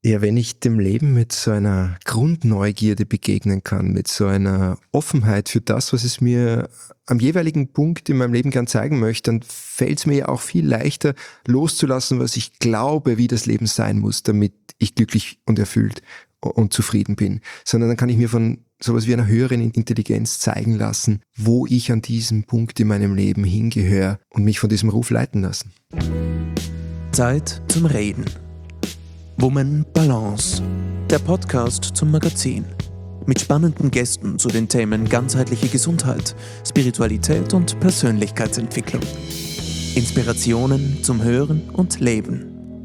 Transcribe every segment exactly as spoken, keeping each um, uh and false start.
Ja, wenn ich dem Leben mit so einer Grundneugierde begegnen kann, mit so einer Offenheit für das, was es mir am jeweiligen Punkt in meinem Leben gern zeigen möchte, dann fällt es mir ja auch viel leichter loszulassen, was ich glaube, wie das Leben sein muss, damit ich glücklich und erfüllt und zufrieden bin. Sondern dann kann ich mir von sowas wie einer höheren Intelligenz zeigen lassen, wo ich an diesem Punkt in meinem Leben hingehöre und mich von diesem Ruf leiten lassen. Zeit zum Reden. Woman Balance, der Podcast zum Magazin. Mit spannenden Gästen zu den Themen ganzheitliche Gesundheit, Spiritualität und Persönlichkeitsentwicklung. Inspirationen zum Hören und Leben.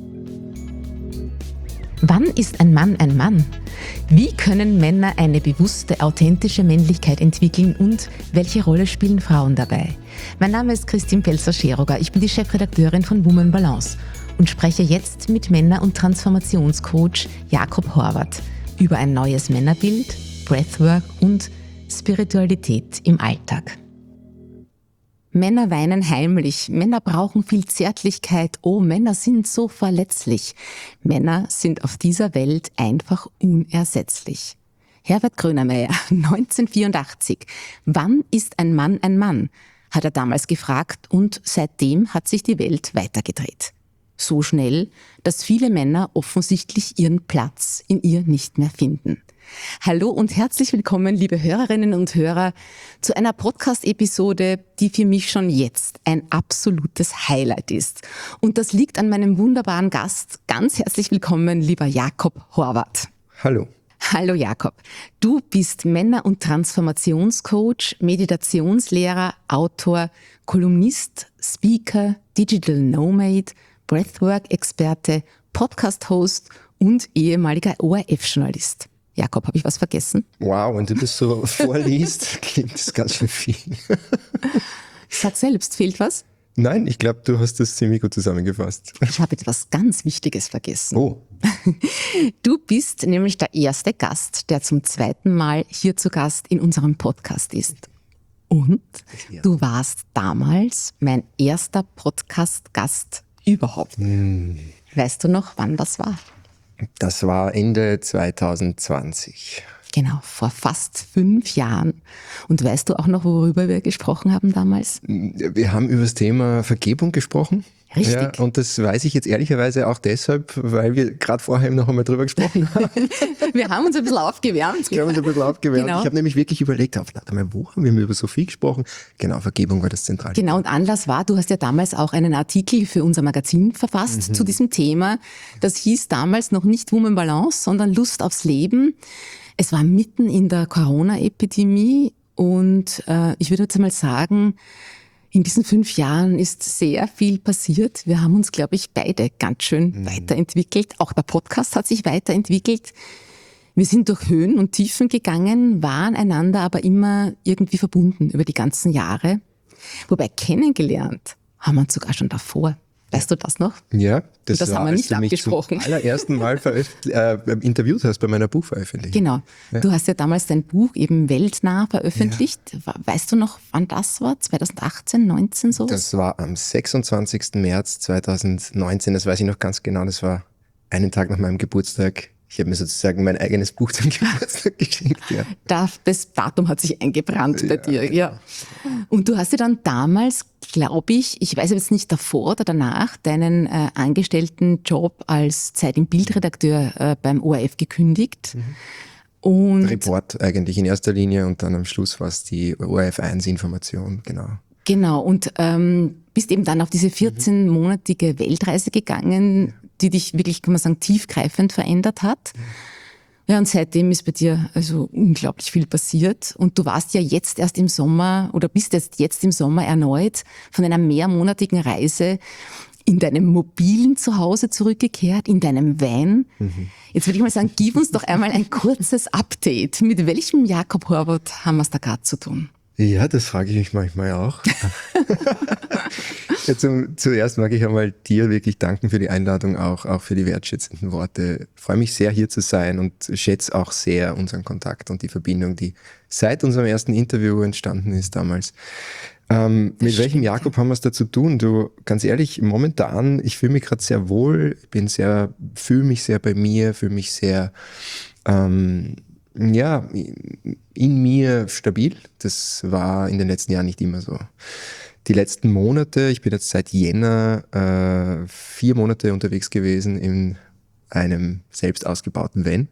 Wann ist ein Mann ein Mann? Wie können Männer eine bewusste, authentische Männlichkeit entwickeln und welche Rolle spielen Frauen dabei? Mein Name ist Christine Pelzer-Scheroger, ich bin die Chefredakteurin von Woman Balance und spreche jetzt mit Männer- und Transformationscoach Jakob Horvath über ein neues Männerbild, Breathwork und Spiritualität im Alltag. Männer weinen heimlich, Männer brauchen viel Zärtlichkeit, oh, Männer sind so verletzlich. Männer sind auf dieser Welt einfach unersetzlich. Herbert Grönemeyer, neunzehnhundertvierundachtzig. Wann ist ein Mann ein Mann? Hat er damals gefragt und seitdem hat sich die Welt weitergedreht. So schnell, dass viele Männer offensichtlich ihren Platz in ihr nicht mehr finden. Hallo und herzlich willkommen, liebe Hörerinnen und Hörer, zu einer Podcast-Episode, die für mich schon jetzt ein absolutes Highlight ist. Und das liegt an meinem wunderbaren Gast. Ganz herzlich willkommen, lieber Jakob Horvath. Hallo. Hallo Jakob. Du bist Männer- und Transformationscoach, Meditationslehrer, Autor, Kolumnist, Speaker, Digital Nomad, Breathwork-Experte, Podcast-Host und ehemaliger O R F-Journalist. Jakob, habe ich was vergessen? Wow, wenn du das so vorliest, klingt das ganz schön viel. Sag selbst, fehlt was? Nein, ich glaube, du hast das ziemlich gut zusammengefasst. Ich habe etwas ganz Wichtiges vergessen. Oh. Du bist nämlich der erste Gast, der zum zweiten Mal hier zu Gast in unserem Podcast ist. Und du warst damals mein erster Podcast-Gast überhaupt. Hm. Weißt du noch, wann das war? Das war Ende zwanzig zwanzig. Genau, vor fast fünf Jahren. Und weißt du auch noch, worüber wir gesprochen haben damals? Wir haben über das Thema Vergebung gesprochen. Richtig. Ja, und das weiß ich jetzt ehrlicherweise auch deshalb, weil wir gerade vorher noch einmal drüber gesprochen haben. Wir haben uns ein bisschen aufgewärmt. Wir haben uns ein bisschen aufgewärmt. Genau. Ich habe nämlich wirklich überlegt, warte mal, wo haben wir über so viel gesprochen? Genau, Vergebung war das Zentrale. Genau, und Anlass war, du hast ja damals auch einen Artikel für unser Magazin verfasst mhm. zu diesem Thema. Das hieß damals noch nicht Woman Balance, sondern Lust aufs Leben. Es war mitten in der Corona-Epidemie und äh, ich würde jetzt mal sagen, in diesen fünf Jahren ist sehr viel passiert. Wir haben uns, glaube ich, beide ganz schön mhm. weiterentwickelt. Auch der Podcast hat sich weiterentwickelt. Wir sind durch Höhen und Tiefen gegangen, waren einander aber immer irgendwie verbunden über die ganzen Jahre. Wobei kennengelernt haben wir uns sogar schon davor. Weißt du das noch? Ja, das, das war, haben wir nicht als du mich abgesprochen. zum allerersten Mal äh, interviewt hast bei meiner Buchveröffentlichung. Genau. Ja. Du hast ja damals dein Buch eben weltnah veröffentlicht. Ja. Weißt du noch, wann das war? zwanzig achtzehn, neunzehn so? Das war am sechsundzwanzigsten März zweitausendneunzehn. Das weiß ich noch ganz genau. Das war einen Tag nach meinem Geburtstag. Ich habe mir sozusagen mein eigenes Buch zum Geburtstag geschenkt. Ja. Das Datum hat sich eingebrannt bei ja, dir. Ja. Und du hast ja dann damals, glaube ich, ich weiß jetzt nicht davor oder danach, deinen äh, angestellten Job als Zeit- im Bildredakteur äh, beim O R F gekündigt. Mhm. Und Report eigentlich in erster Linie und dann am Schluss war es die O R F eins Information, genau. Genau, und ähm, bist eben dann auf diese vierzehnmonatige Weltreise gegangen, die dich wirklich, kann man sagen, tiefgreifend verändert hat. Ja, und seitdem ist bei dir also unglaublich viel passiert. Und du warst ja jetzt erst im Sommer oder bist jetzt, jetzt im Sommer erneut von einer mehrmonatigen Reise in deinem mobilen Zuhause zurückgekehrt, in deinem Van. Mhm. Jetzt würde ich mal sagen, gib uns doch einmal ein kurzes Update. Mit welchem Jakob Horvath haben wir es da gerade zu tun? Ja, das frage ich mich manchmal auch. Ja, zum, zuerst mag ich einmal dir wirklich danken für die Einladung, auch, auch für die wertschätzenden Worte. Ich freue mich sehr, hier zu sein und schätze auch sehr unseren Kontakt und die Verbindung, die seit unserem ersten Interview entstanden ist damals. Ähm, mit stimmt, welchem Jakob ja. haben wir es da zu tun? Du, ganz ehrlich, momentan, ich fühle mich gerade sehr wohl, bin sehr, fühle mich sehr bei mir, fühle mich sehr, ähm, ja, in mir stabil. Das war in den letzten Jahren nicht immer so. Die letzten Monate, ich bin jetzt seit Jänner äh, vier Monate unterwegs gewesen in einem selbst ausgebauten Van.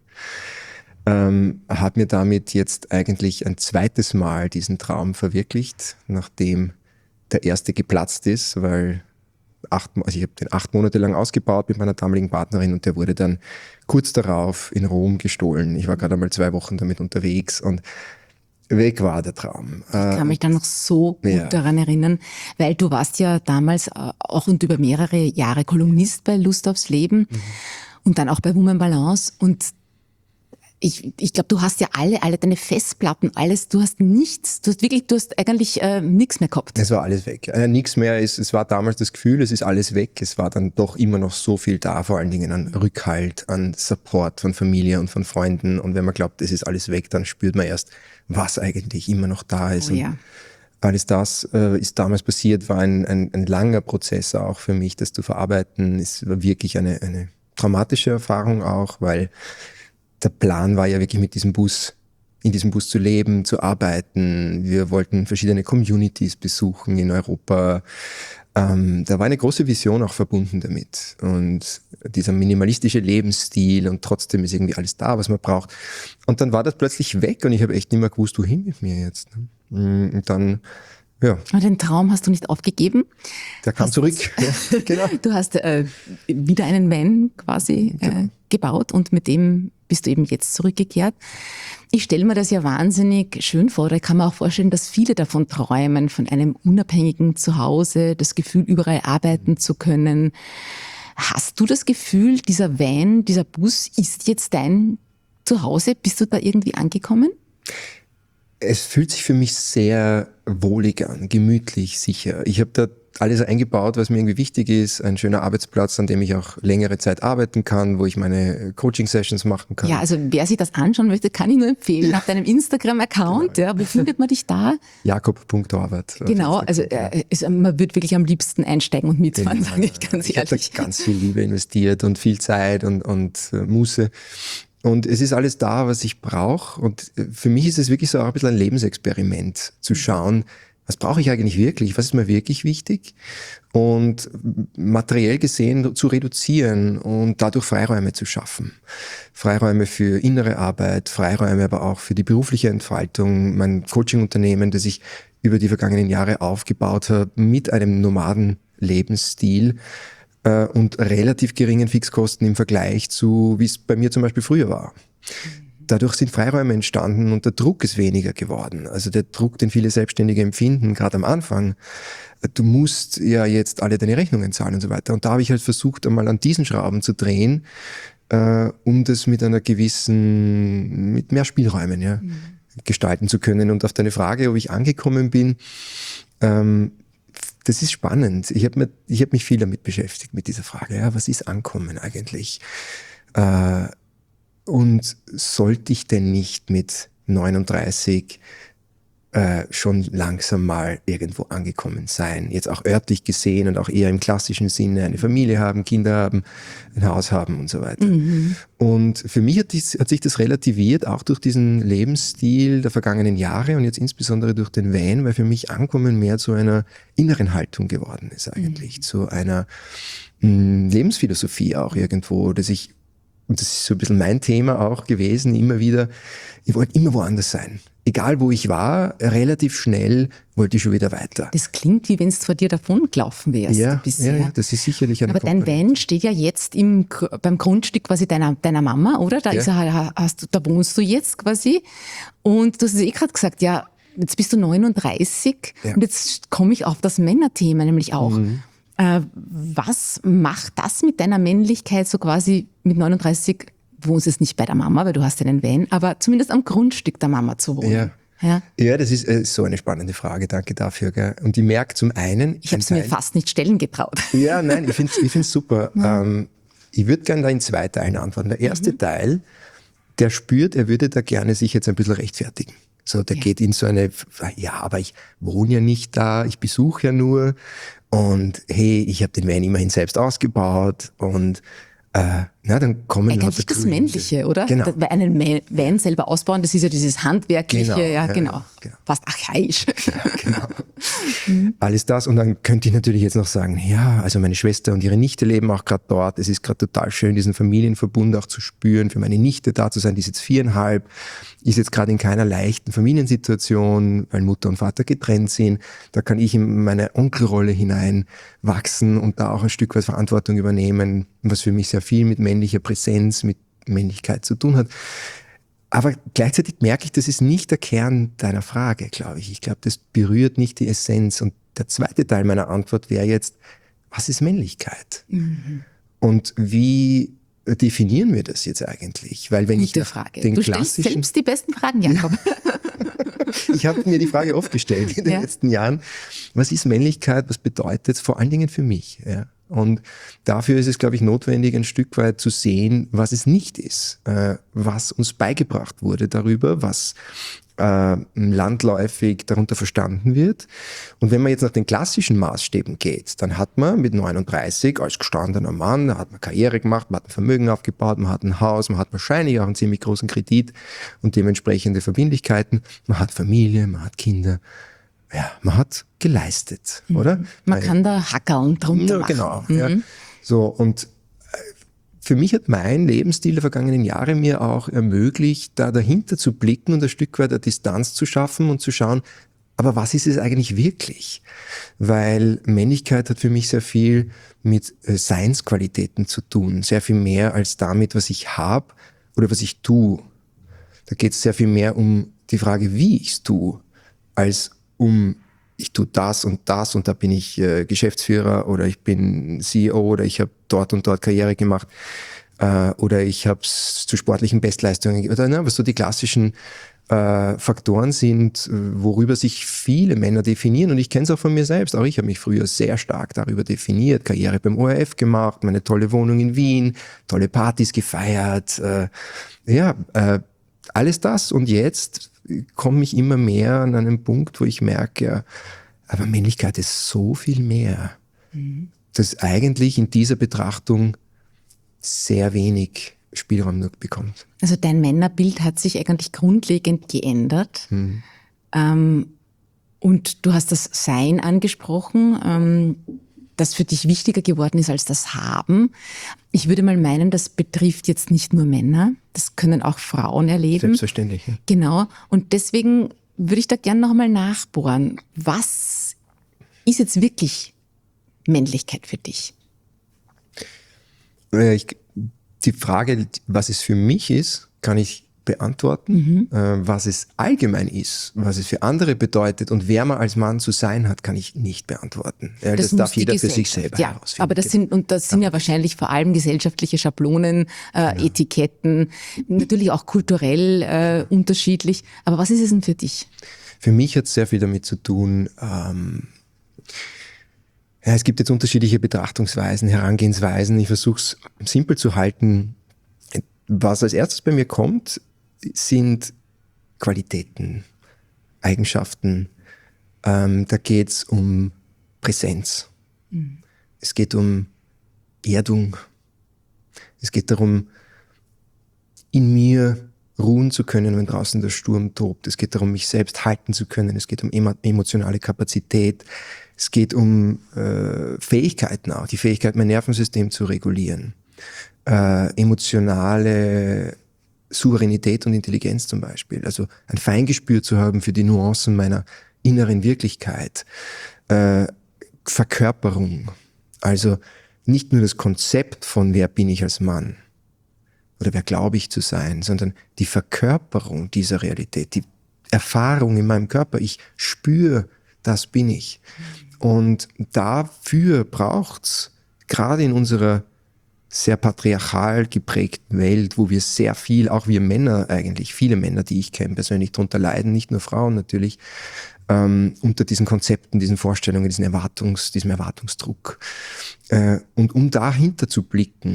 Ähm, habe mir damit jetzt eigentlich ein zweites Mal diesen Traum verwirklicht, nachdem der erste geplatzt ist, weil acht, also ich habe den acht Monate lang ausgebaut mit meiner damaligen Partnerin und der wurde dann kurz darauf in Rom gestohlen. Ich war gerade einmal zwei Wochen damit unterwegs und weg war der Traum. Ich kann mich da noch so gut ja. daran erinnern, weil du warst ja damals auch und über mehrere Jahre Kolumnist bei Lust aufs Leben mhm. und dann auch bei Woman Balance und Ich, ich glaube, du hast ja alle, alle deine Festplatten, alles, du hast nichts, du hast wirklich, du hast eigentlich äh, nichts mehr gehabt. Es war alles weg. Äh, nichts mehr, es, es war damals das Gefühl, es ist alles weg. Es war dann doch immer noch so viel da, vor allen Dingen an Rückhalt, an Support von Familie und von Freunden. Und wenn man glaubt, es ist alles weg, dann spürt man erst, was eigentlich immer noch da ist. Oh, ja. Alles das äh, ist damals passiert, war ein, ein, ein langer Prozess auch für mich, das zu verarbeiten. Es war wirklich eine, eine traumatische Erfahrung auch, weil der Plan war ja wirklich mit diesem Bus, in diesem Bus zu leben, zu arbeiten. Wir wollten verschiedene Communities besuchen in Europa. Ähm, da war eine große Vision auch verbunden damit. Und dieser minimalistische Lebensstil und trotzdem ist irgendwie alles da, was man braucht. Und dann war das plötzlich weg und ich habe echt nicht mehr gewusst, wohin mit mir jetzt. Und dann, ja. Aber den Traum hast du nicht aufgegeben. Der kam hast zurück. Ja, genau. Du hast äh, wieder einen Van quasi äh, gebaut und mit dem bist du eben jetzt zurückgekehrt. Ich stelle mir das ja wahnsinnig schön vor, oder ich kann mir auch vorstellen, dass viele davon träumen, von einem unabhängigen Zuhause, das Gefühl, überall arbeiten zu können. Hast du das Gefühl, dieser Van, dieser Bus ist jetzt dein Zuhause? Bist du da irgendwie angekommen? Es fühlt sich für mich sehr wohlig an, gemütlich, sicher. Ich habe da alles eingebaut, was mir irgendwie wichtig ist. Ein schöner Arbeitsplatz, an dem ich auch längere Zeit arbeiten kann, wo ich meine Coaching-Sessions machen kann. Ja, also wer sich das anschauen möchte, kann ich nur empfehlen. Ja. Auf deinem Instagram-Account, genau. Ja, wo findet man dich da? Jakob Punkt Horvath. Genau, also äh, ist, man wird wirklich am liebsten einsteigen und mitfahren, ja, sage ich ganz ich ehrlich. Ich habe da ganz viel Liebe investiert und viel Zeit und, und äh, Muße. Und es ist alles da, was ich brauche. Und für mich ist es wirklich so auch ein bisschen ein Lebensexperiment, zu schauen, was brauche ich eigentlich wirklich? Was ist mir wirklich wichtig? Und materiell gesehen zu reduzieren und dadurch Freiräume zu schaffen. Freiräume für innere Arbeit, Freiräume aber auch für die berufliche Entfaltung. Mein Coaching-Unternehmen, das ich über die vergangenen Jahre aufgebaut habe, mit einem Nomaden-Lebensstil äh, und relativ geringen Fixkosten im Vergleich zu, wie es bei mir zum Beispiel früher war. Dadurch sind Freiräume entstanden und der Druck ist weniger geworden. Also der Druck, den viele Selbstständige empfinden, gerade am Anfang. Du musst ja jetzt alle deine Rechnungen zahlen und so weiter. Und da habe ich halt versucht, einmal an diesen Schrauben zu drehen, äh, um das mit einer gewissen, mit mehr Spielräumen ja, mhm. gestalten zu können. Und auf deine Frage, ob ich angekommen bin, ähm, das ist spannend. Ich habe hab mich viel damit beschäftigt, mit dieser Frage. Ja, was ist Ankommen eigentlich? Äh, Und sollte ich denn nicht mit neununddreißig äh, schon langsam mal irgendwo angekommen sein? Jetzt auch örtlich gesehen und auch eher im klassischen Sinne eine Familie haben, Kinder haben, ein Haus haben und so weiter. Mhm. Und für mich hat, dies, hat sich das relativiert, auch durch diesen Lebensstil der vergangenen Jahre und jetzt insbesondere durch den Van, weil für mich Ankommen mehr zu einer inneren Haltung geworden ist eigentlich, mhm. zu einer mh, Lebensphilosophie auch irgendwo, dass ich, und das ist so ein bisschen mein Thema auch gewesen, immer wieder, ich wollte immer woanders sein. Egal wo ich war, relativ schnell wollte ich schon wieder weiter. Das klingt, wie wenn es vor dir davon gelaufen wärst. Ja, ja, ja, das ist sicherlich eine Aber Komponente. Dein Van steht ja jetzt im, beim Grundstück quasi deiner, deiner Mama, oder? Da, ja. ist er, hast du, da wohnst du jetzt quasi. Und du hast es eh gerade gesagt, ja, jetzt bist du neununddreißig ja. und jetzt komme ich auf das Männerthema nämlich auch. Mhm. Äh, was macht das mit deiner Männlichkeit so quasi mit neununddreißig? Du wohnst jetzt nicht bei der Mama, weil du hast ja einen Van, aber zumindest am Grundstück der Mama zu wohnen. Ja, ja? ja das ist äh, so eine spannende Frage, danke dafür. Gell? Und ich merke zum einen... Ich habe es mir fast nicht stellen getraut. Ja, nein, ich finde es ich find's super. Ja. Ähm, ich würde gerne da in zwei Teilen antworten. Der erste mhm. Teil, der spürt, er würde da gerne sich jetzt ein bisschen rechtfertigen. So, der Ja. geht in so eine, ja, aber ich wohne ja nicht da, ich besuche ja nur und hey, ich habe den Van immerhin selbst ausgebaut und äh, na, dann kommen Eigentlich lauter das Gründe. Männliche, oder? Genau. Das- Weil einen Ma- Van selber ausbauen, das ist ja dieses Handwerkliche, Genau, ja, ja, genau. genau. Fast archaisch. Genau. Alles das und dann könnte ich natürlich jetzt noch sagen, ja, also meine Schwester und ihre Nichte leben auch gerade dort. Es ist gerade total schön, diesen Familienverbund auch zu spüren, für meine Nichte da zu sein, die ist jetzt viereinhalb, ist jetzt gerade in keiner leichten Familiensituation, weil Mutter und Vater getrennt sind. Da kann ich in meine Onkelrolle hineinwachsen und da auch ein Stück weit Verantwortung übernehmen, was für mich sehr viel mit männlicher Präsenz, mit Männlichkeit zu tun hat. Aber gleichzeitig merke ich, das ist nicht der Kern deiner Frage, glaube ich. Ich glaube, das berührt nicht die Essenz. Und der zweite Teil meiner Antwort wäre jetzt, was ist Männlichkeit? Mhm. Und wie definieren wir das jetzt eigentlich? Weil wenn Gute ich Frage. den Du stellst klassischen, selbst die besten Fragen, Jakob. ich habe mir die Frage oft gestellt in den Ja. letzten Jahren, was ist Männlichkeit, was bedeutet es vor allen Dingen für mich? Ja? Und dafür ist es, glaube ich, notwendig, ein Stück weit zu sehen, was es nicht ist, äh, was uns beigebracht wurde darüber, was äh, landläufig darunter verstanden wird. Und wenn man jetzt nach den klassischen Maßstäben geht, dann hat man mit neununddreißig als gestandener Mann, da hat man Karriere gemacht, man hat ein Vermögen aufgebaut, man hat ein Haus, man hat wahrscheinlich auch einen ziemlich großen Kredit und dementsprechende Verbindlichkeiten, man hat Familie, man hat Kinder. Ja, man hat geleistet, mhm. oder? Man kann da hackeln drunter Ja, machen. genau. Mhm. Ja. So, und für mich hat mein Lebensstil der vergangenen Jahre mir auch ermöglicht, da dahinter zu blicken und ein Stück weit eine Distanz zu schaffen und zu schauen, aber was ist es eigentlich wirklich? Weil Männlichkeit hat für mich sehr viel mit Seinsqualitäten zu tun, sehr viel mehr als damit, was ich habe oder was ich tue. Da geht es sehr viel mehr um die Frage, wie ich es tue, als um, ich tue das und das und da bin ich äh, Geschäftsführer oder ich bin C E O oder ich habe dort und dort Karriere gemacht äh, oder ich habe es zu sportlichen Bestleistungen oder ne, was so die klassischen äh, Faktoren sind, worüber sich viele Männer definieren und ich kenne es auch von mir selbst. Auch ich habe mich früher sehr stark darüber definiert, Karriere beim O R F gemacht, meine tolle Wohnung in Wien, tolle Partys gefeiert, äh, ja, äh, alles das und jetzt komme ich immer mehr an einen Punkt, wo ich merke, ja, aber Männlichkeit ist so viel mehr, mhm. dass eigentlich in dieser Betrachtung sehr wenig Spielraum nur bekommt. Also dein Männerbild hat sich eigentlich grundlegend geändert. Mhm. Ähm, und du hast das Sein angesprochen, ähm, das für dich wichtiger geworden ist als das Haben. Ich würde mal meinen, das betrifft jetzt nicht nur Männer, das können auch Frauen erleben. Selbstverständlich. Ja. Genau. Und deswegen würde ich da gerne nochmal nachbohren. Was ist jetzt wirklich Männlichkeit für dich? Ich, die Frage, was es für mich ist, kann ich beantworten. Mhm. Äh, was es allgemein ist, was es für andere bedeutet und wer man als Mann zu sein hat, kann ich nicht beantworten. Ja, das, das darf jeder für sich selber ja, herausfinden. Aber das sind, und das sind ja wahrscheinlich vor allem gesellschaftliche Schablonen, äh, genau. Etiketten, natürlich auch kulturell äh, unterschiedlich. Aber was ist es denn für dich? Für mich hat es sehr viel damit zu tun, ähm, ja, es gibt jetzt unterschiedliche Betrachtungsweisen, Herangehensweisen. Ich versuche es simpel zu halten. Was als erstes bei mir kommt, sind Qualitäten, Eigenschaften. Ähm, da geht es um Präsenz. Mhm. Es geht um Erdung. Es geht darum, in mir ruhen zu können, wenn draußen der Sturm tobt. Es geht darum, mich selbst halten zu können. Es geht um emotionale Kapazität. Es geht um äh, Fähigkeiten auch, die Fähigkeit, mein Nervensystem zu regulieren. Äh, emotionale Souveränität und Intelligenz zum Beispiel. Also ein Feingespür zu haben für die Nuancen meiner inneren Wirklichkeit. Äh, Verkörperung. Also nicht nur das Konzept von wer bin ich als Mann oder wer glaube ich zu sein, sondern die Verkörperung dieser Realität, die Erfahrung in meinem Körper. Ich spüre, das bin ich. Und dafür braucht's gerade in unserer sehr patriarchal geprägten Welt, wo wir sehr viel, auch wir Männer eigentlich, viele Männer, die ich kenne, persönlich drunter leiden, nicht nur Frauen natürlich, ähm, unter diesen Konzepten, diesen Vorstellungen, diesen Erwartungs, diesem Erwartungsdruck. Äh, und um dahinter zu blicken,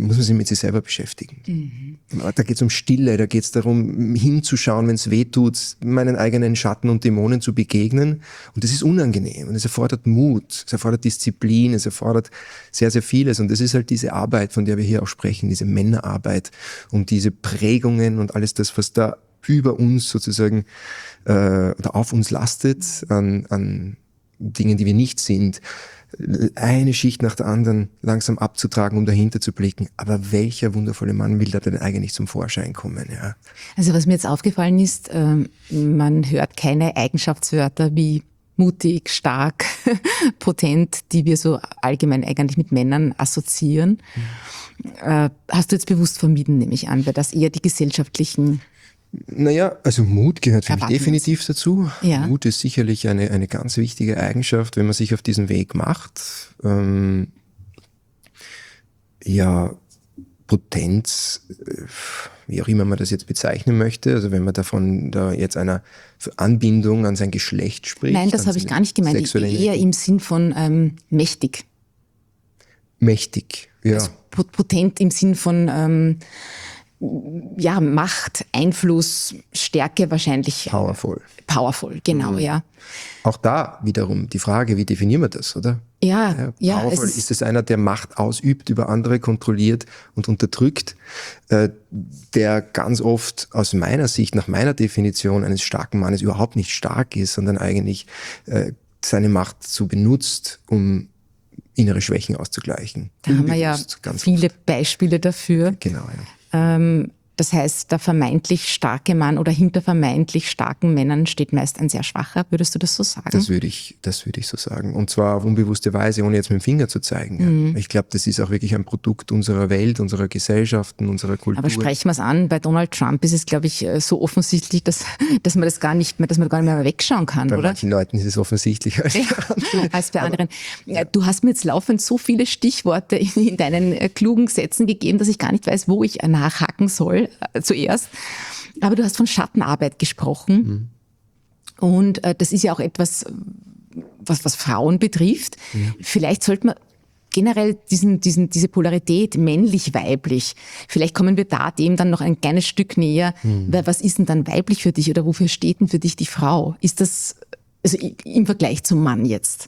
muss man sich mit sich selber beschäftigen. Mhm. Da geht es um Stille, da geht es darum, hinzuschauen, wenn es weh tut, meinen eigenen Schatten und Dämonen zu begegnen. Und das ist unangenehm und es erfordert Mut, es erfordert Disziplin, es erfordert sehr, sehr vieles. Und das ist halt diese Arbeit, von der wir hier auch sprechen, diese Männerarbeit und diese Prägungen und alles das, was da über uns sozusagen äh, oder auf uns lastet, an, an Dingen, die wir nicht sind, eine Schicht nach der anderen langsam abzutragen, um dahinter zu blicken. Aber welcher wundervolle Mann will da denn eigentlich zum Vorschein kommen? Ja. Also was mir jetzt aufgefallen ist, ähm, man hört keine Eigenschaftswörter wie mutig, stark, potent, die wir so allgemein eigentlich mit Männern assoziieren. Mhm. Äh, hast du jetzt bewusst vermieden, nehme ich an, weil das eher die gesellschaftlichen... Naja, also Mut gehört für mich definitiv dazu. Ja. Mut ist sicherlich eine, eine ganz wichtige Eigenschaft, wenn man sich auf diesen Weg macht. Ähm, ja, Potenz, wie auch immer man das jetzt bezeichnen möchte, also wenn man davon da jetzt einer Anbindung an sein Geschlecht spricht. Nein, das habe ich gar nicht gemeint, eher im Sinn von ähm, mächtig. Mächtig, ja. Also potent im Sinn von... Ähm, ja, Macht, Einfluss, Stärke wahrscheinlich. Powerful. Powerful, genau, mhm. ja. Auch da wiederum die Frage, wie definieren wir das, oder? Ja, ja. Powerful, es ist, ist es einer, der Macht ausübt, über andere kontrolliert und unterdrückt, äh, der ganz oft aus meiner Sicht, nach meiner Definition eines starken Mannes überhaupt nicht stark ist, sondern eigentlich äh, seine Macht so benutzt, um innere Schwächen auszugleichen. Da haben wir ja viele oft. Beispiele dafür. Genau, ja. Das heißt, der vermeintlich starke Mann oder hinter vermeintlich starken Männern steht meist ein sehr schwacher. Würdest du das so sagen? Das würde ich, das würde ich so sagen. Und zwar auf unbewusste Weise, ohne jetzt mit dem Finger zu zeigen. Ja. Mhm. Ich glaube, das ist auch wirklich ein Produkt unserer Welt, unserer Gesellschaften, unserer Kultur. Aber sprechen wir es an. Bei Donald Trump ist es, glaube ich, so offensichtlich, dass, dass man das gar nicht mehr, dass man gar nicht mehr wegschauen kann, bei oder? Bei manchen Leuten ist es offensichtlicher als, ja, als bei anderen. Ja. Du hast mir jetzt laufend so viele Stichworte in, in deinen klugen Sätzen gegeben, dass ich gar nicht weiß, wo ich nachhaken soll äh, zuerst. Aber du hast von Schattenarbeit gesprochen. Mhm. Und äh, das ist ja auch etwas, was, was Frauen betrifft. Mhm. Vielleicht sollte man generell diesen, diesen, diese Polarität männlich-weiblich, vielleicht kommen wir da dem dann noch ein kleines Stück näher. Mhm. Weil was ist denn dann weiblich für dich oder wofür steht denn für dich die Frau? Ist das also im Vergleich zum Mann jetzt?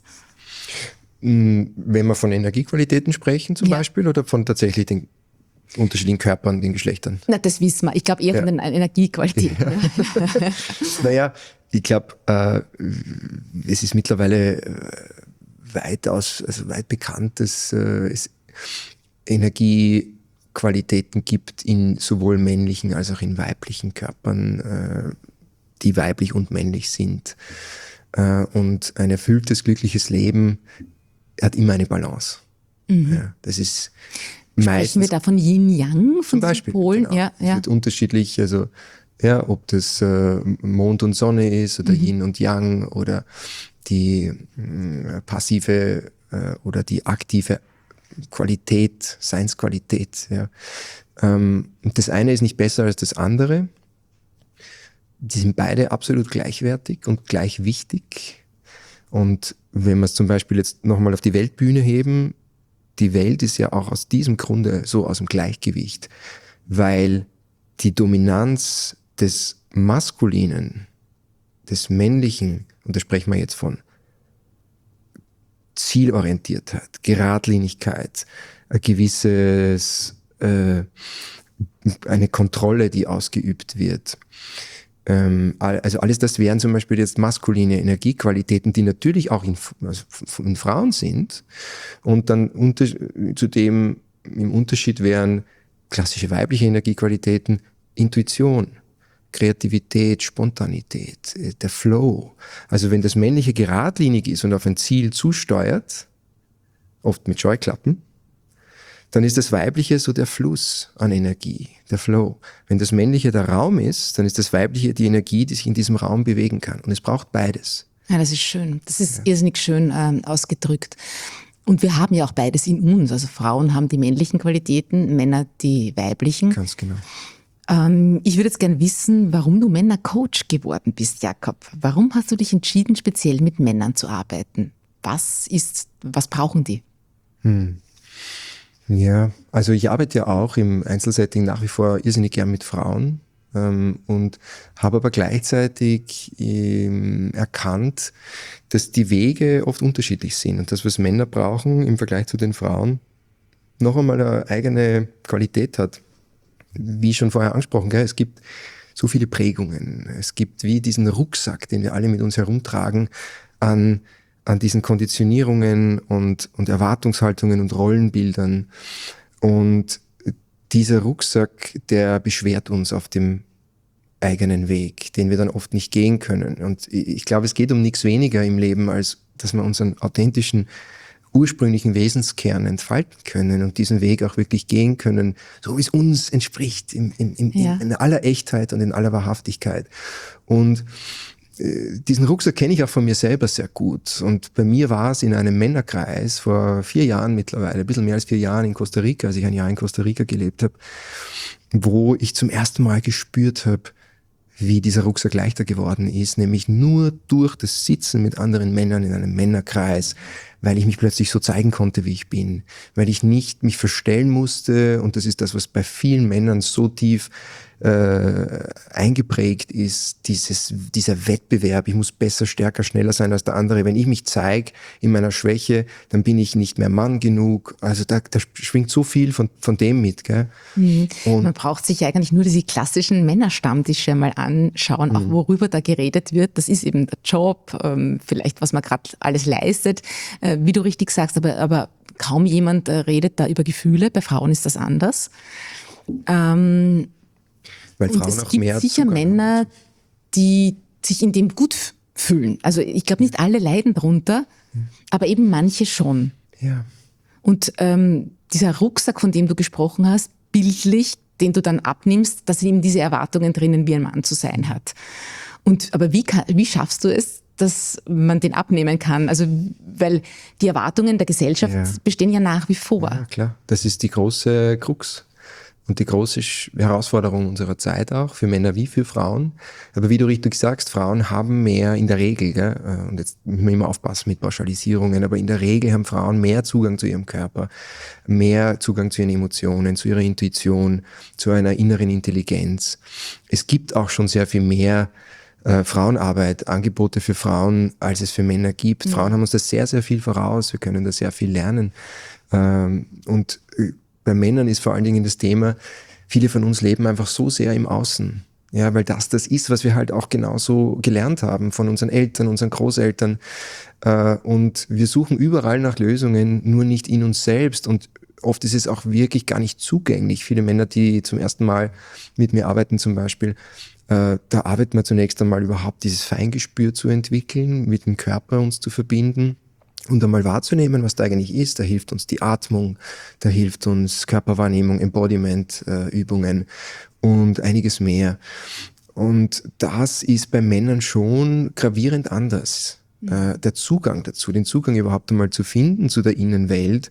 Wenn wir von Energiequalitäten sprechen zum ja. Beispiel oder von tatsächlich den unterschiedlichen Körpern, den Geschlechtern? Na, das wissen wir. Ich glaube eher ja. von den Energiequalitäten. Ja. Naja, ich glaube, äh, es ist mittlerweile äh, weitaus, also weit bekannt, dass äh, es Energiequalitäten gibt in sowohl männlichen als auch in weiblichen Körpern, äh, die weiblich und männlich sind. Äh, und ein erfülltes, glückliches Leben hat immer eine Balance. Mhm. Ja, das ist Sprechen wir da von Yin-Yang, von Beispiel, Polen? Genau. Ja, ja. Es wird unterschiedlich, also ja, ob das äh, Mond und Sonne ist oder mhm. Yin und Yang oder die äh, passive äh, oder die aktive Qualität, Seinsqualität. Ja. Ähm, und das eine ist nicht besser als das andere. Die sind beide absolut gleichwertig und gleich wichtig. Und wenn wir es zum Beispiel jetzt nochmal auf die Weltbühne heben, die Welt ist ja auch aus diesem Grunde so aus dem Gleichgewicht, weil die Dominanz des Maskulinen, des Männlichen, und da sprechen wir jetzt von Zielorientiertheit, Geradlinigkeit, ein gewisses, äh, eine Kontrolle, die ausgeübt wird. Ähm, also alles das wären zum Beispiel jetzt maskuline Energiequalitäten, die natürlich auch in, also in Frauen sind und dann unter, zudem im Unterschied wären klassische weibliche Energiequalitäten, Intuition, Kreativität, Spontanität, der Flow. Also wenn das Männliche geradlinig ist und auf ein Ziel zusteuert, oft mit Scheuklappen, dann ist das Weibliche so der Fluss an Energie, der Flow. Wenn das Männliche der Raum ist, dann ist das Weibliche die Energie, die sich in diesem Raum bewegen kann. Und es braucht beides. Ja, das ist schön. Das ist ja. irrsinnig schön ähm, ausgedrückt. Und wir haben ja auch beides in uns. Also Frauen haben die männlichen Qualitäten, Männer die weiblichen. Ganz genau. Ähm, ich würde jetzt gerne wissen, warum du Männercoach geworden bist, Jakob. Warum hast du dich entschieden, speziell mit Männern zu arbeiten? Was ist, was brauchen die? Hm. Ja, also ich arbeite ja auch im Einzelsetting nach wie vor irrsinnig gern mit Frauen ähm, und habe aber gleichzeitig ähm, erkannt, dass die Wege oft unterschiedlich sind und das, was Männer brauchen im Vergleich zu den Frauen, noch einmal eine eigene Qualität hat. Wie schon vorher angesprochen, gell? Es gibt so viele Prägungen. Es gibt wie diesen Rucksack, den wir alle mit uns herumtragen, an, an diesen Konditionierungen und, und Erwartungshaltungen und Rollenbildern. Und dieser Rucksack, der beschwert uns auf dem eigenen Weg, den wir dann oft nicht gehen können. Und ich glaube, es geht um nichts weniger im Leben, als dass wir unseren authentischen, ursprünglichen Wesenskern entfalten können und diesen Weg auch wirklich gehen können, so wie es uns entspricht, in, in, in, ja. in aller Echtheit und in aller Wahrhaftigkeit. Und äh, diesen Rucksack kenne ich auch von mir selber sehr gut. Und bei mir war es in einem Männerkreis vor vier Jahren mittlerweile, ein bisschen mehr als vier Jahren in Costa Rica, als ich ein Jahr in Costa Rica gelebt habe, wo ich zum ersten Mal gespürt habe, wie dieser Rucksack leichter geworden ist, nämlich nur durch das Sitzen mit anderen Männern in einem Männerkreis, weil ich mich plötzlich so zeigen konnte, wie ich bin, weil ich nicht mich verstellen musste, und das ist das, was bei vielen Männern so tief äh, eingeprägt ist, dieses, dieser Wettbewerb, ich muss besser, stärker, schneller sein als der andere. Wenn ich mich zeige in meiner Schwäche, dann bin ich nicht mehr Mann genug. Also da, da schwingt so viel von, von dem mit. Gell? Mhm. Man braucht sich eigentlich nur diese klassischen Männerstammtische mal anschauen, mhm. auch worüber da geredet wird. Das ist eben der Job, ähm, vielleicht was man gerade alles leistet, äh, wie du richtig sagst, aber, aber kaum jemand äh, redet da über Gefühle. Bei Frauen ist das anders. Ähm, Weil Frauen und es auch gibt mehr sicher Zugang Männer, haben. die sich in dem gut fühlen. Also ich glaube, nicht alle leiden drunter, mhm. aber eben manche schon. Ja. Und ähm, dieser Rucksack, von dem du gesprochen hast, bildlich, den du dann abnimmst, da sind eben diese Erwartungen drinnen, wie ein Mann zu sein hat. Und aber wie, kann, wie schaffst du es, dass man den abnehmen kann? Also, weil die Erwartungen der Gesellschaft ja. bestehen ja nach wie vor. Ja, klar. Das ist die große Krux und die große Herausforderung unserer Zeit auch, für Männer wie für Frauen. Aber wie du richtig sagst, Frauen haben mehr in der Regel, gell? Und jetzt müssen wir immer aufpassen mit Pauschalisierungen, aber in der Regel haben Frauen mehr Zugang zu ihrem Körper, mehr Zugang zu ihren Emotionen, zu ihrer Intuition, zu einer inneren Intelligenz. Es gibt auch schon sehr viel mehr Äh, Frauenarbeit, Angebote für Frauen, als es für Männer gibt. Mhm. Frauen haben uns da sehr, sehr viel voraus. Wir können da sehr viel lernen. Ähm, und äh, bei Männern ist vor allen Dingen das Thema, viele von uns leben einfach so sehr im Außen. Ja, weil das das ist, was wir halt auch genauso gelernt haben von unseren Eltern, unseren Großeltern. Äh, und wir suchen überall nach Lösungen, nur nicht in uns selbst. Und oft ist es auch wirklich gar nicht zugänglich. Viele Männer, die zum ersten Mal mit mir arbeiten zum Beispiel, Äh, da arbeiten wir zunächst einmal überhaupt dieses Feingespür zu entwickeln, mit dem Körper uns zu verbinden und einmal wahrzunehmen, was da eigentlich ist. Da hilft uns die Atmung, da hilft uns Körperwahrnehmung, Embodiment, äh, Übungen und einiges mehr. Und das ist bei Männern schon gravierend anders. Mhm. Äh, der Zugang dazu, den Zugang überhaupt einmal zu finden zu der Innenwelt,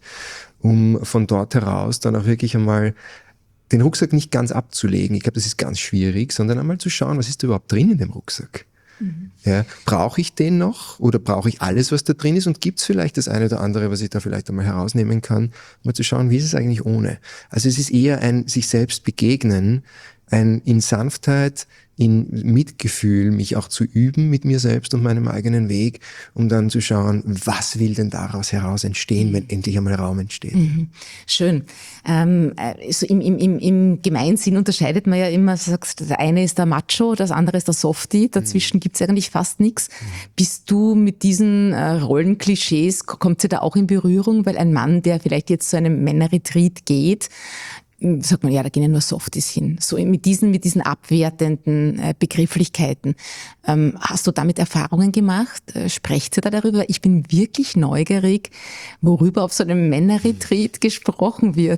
um von dort heraus dann auch wirklich einmal den Rucksack nicht ganz abzulegen. Ich glaube, das ist ganz schwierig, sondern einmal zu schauen, was ist da überhaupt drin in dem Rucksack? Mhm. Ja, brauche ich den noch oder brauche ich alles, was da drin ist, und gibt es vielleicht das eine oder andere, was ich da vielleicht einmal herausnehmen kann, mal zu schauen, wie ist es eigentlich ohne? Also es ist eher ein sich selbst begegnen, ein in Sanftheit, in Mitgefühl mich auch zu üben mit mir selbst und meinem eigenen Weg, um dann zu schauen, was will denn daraus heraus entstehen, wenn endlich einmal Raum entsteht. Mhm. Schön. Ähm, also im, im, im Gemeinsinn unterscheidet man ja immer, sagst, der eine ist der Macho, das andere ist der Softie, dazwischen mhm. gibt's eigentlich fast nichts. Mhm. Bist du mit diesen äh, Rollenklischees, kommt sie da auch in Berührung? Weil ein Mann, der vielleicht jetzt zu einem Männerretreat geht, sagt man, ja, da gehen ja nur Softies hin. So mit diesen, mit diesen abwertenden äh, Begrifflichkeiten. Ähm, hast du damit Erfahrungen gemacht? Äh, sprecht ihr da darüber? Ich bin wirklich neugierig, worüber auf so einem Männerretreat gesprochen wird.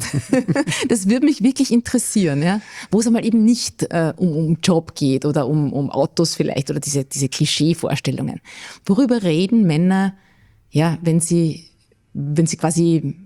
Das würde mich wirklich interessieren, ja. Wo es einmal eben nicht äh, um, um Job geht oder um, um Autos vielleicht oder diese, diese Klischee-Vorstellungen. Worüber reden Männer, ja, wenn sie, wenn sie quasi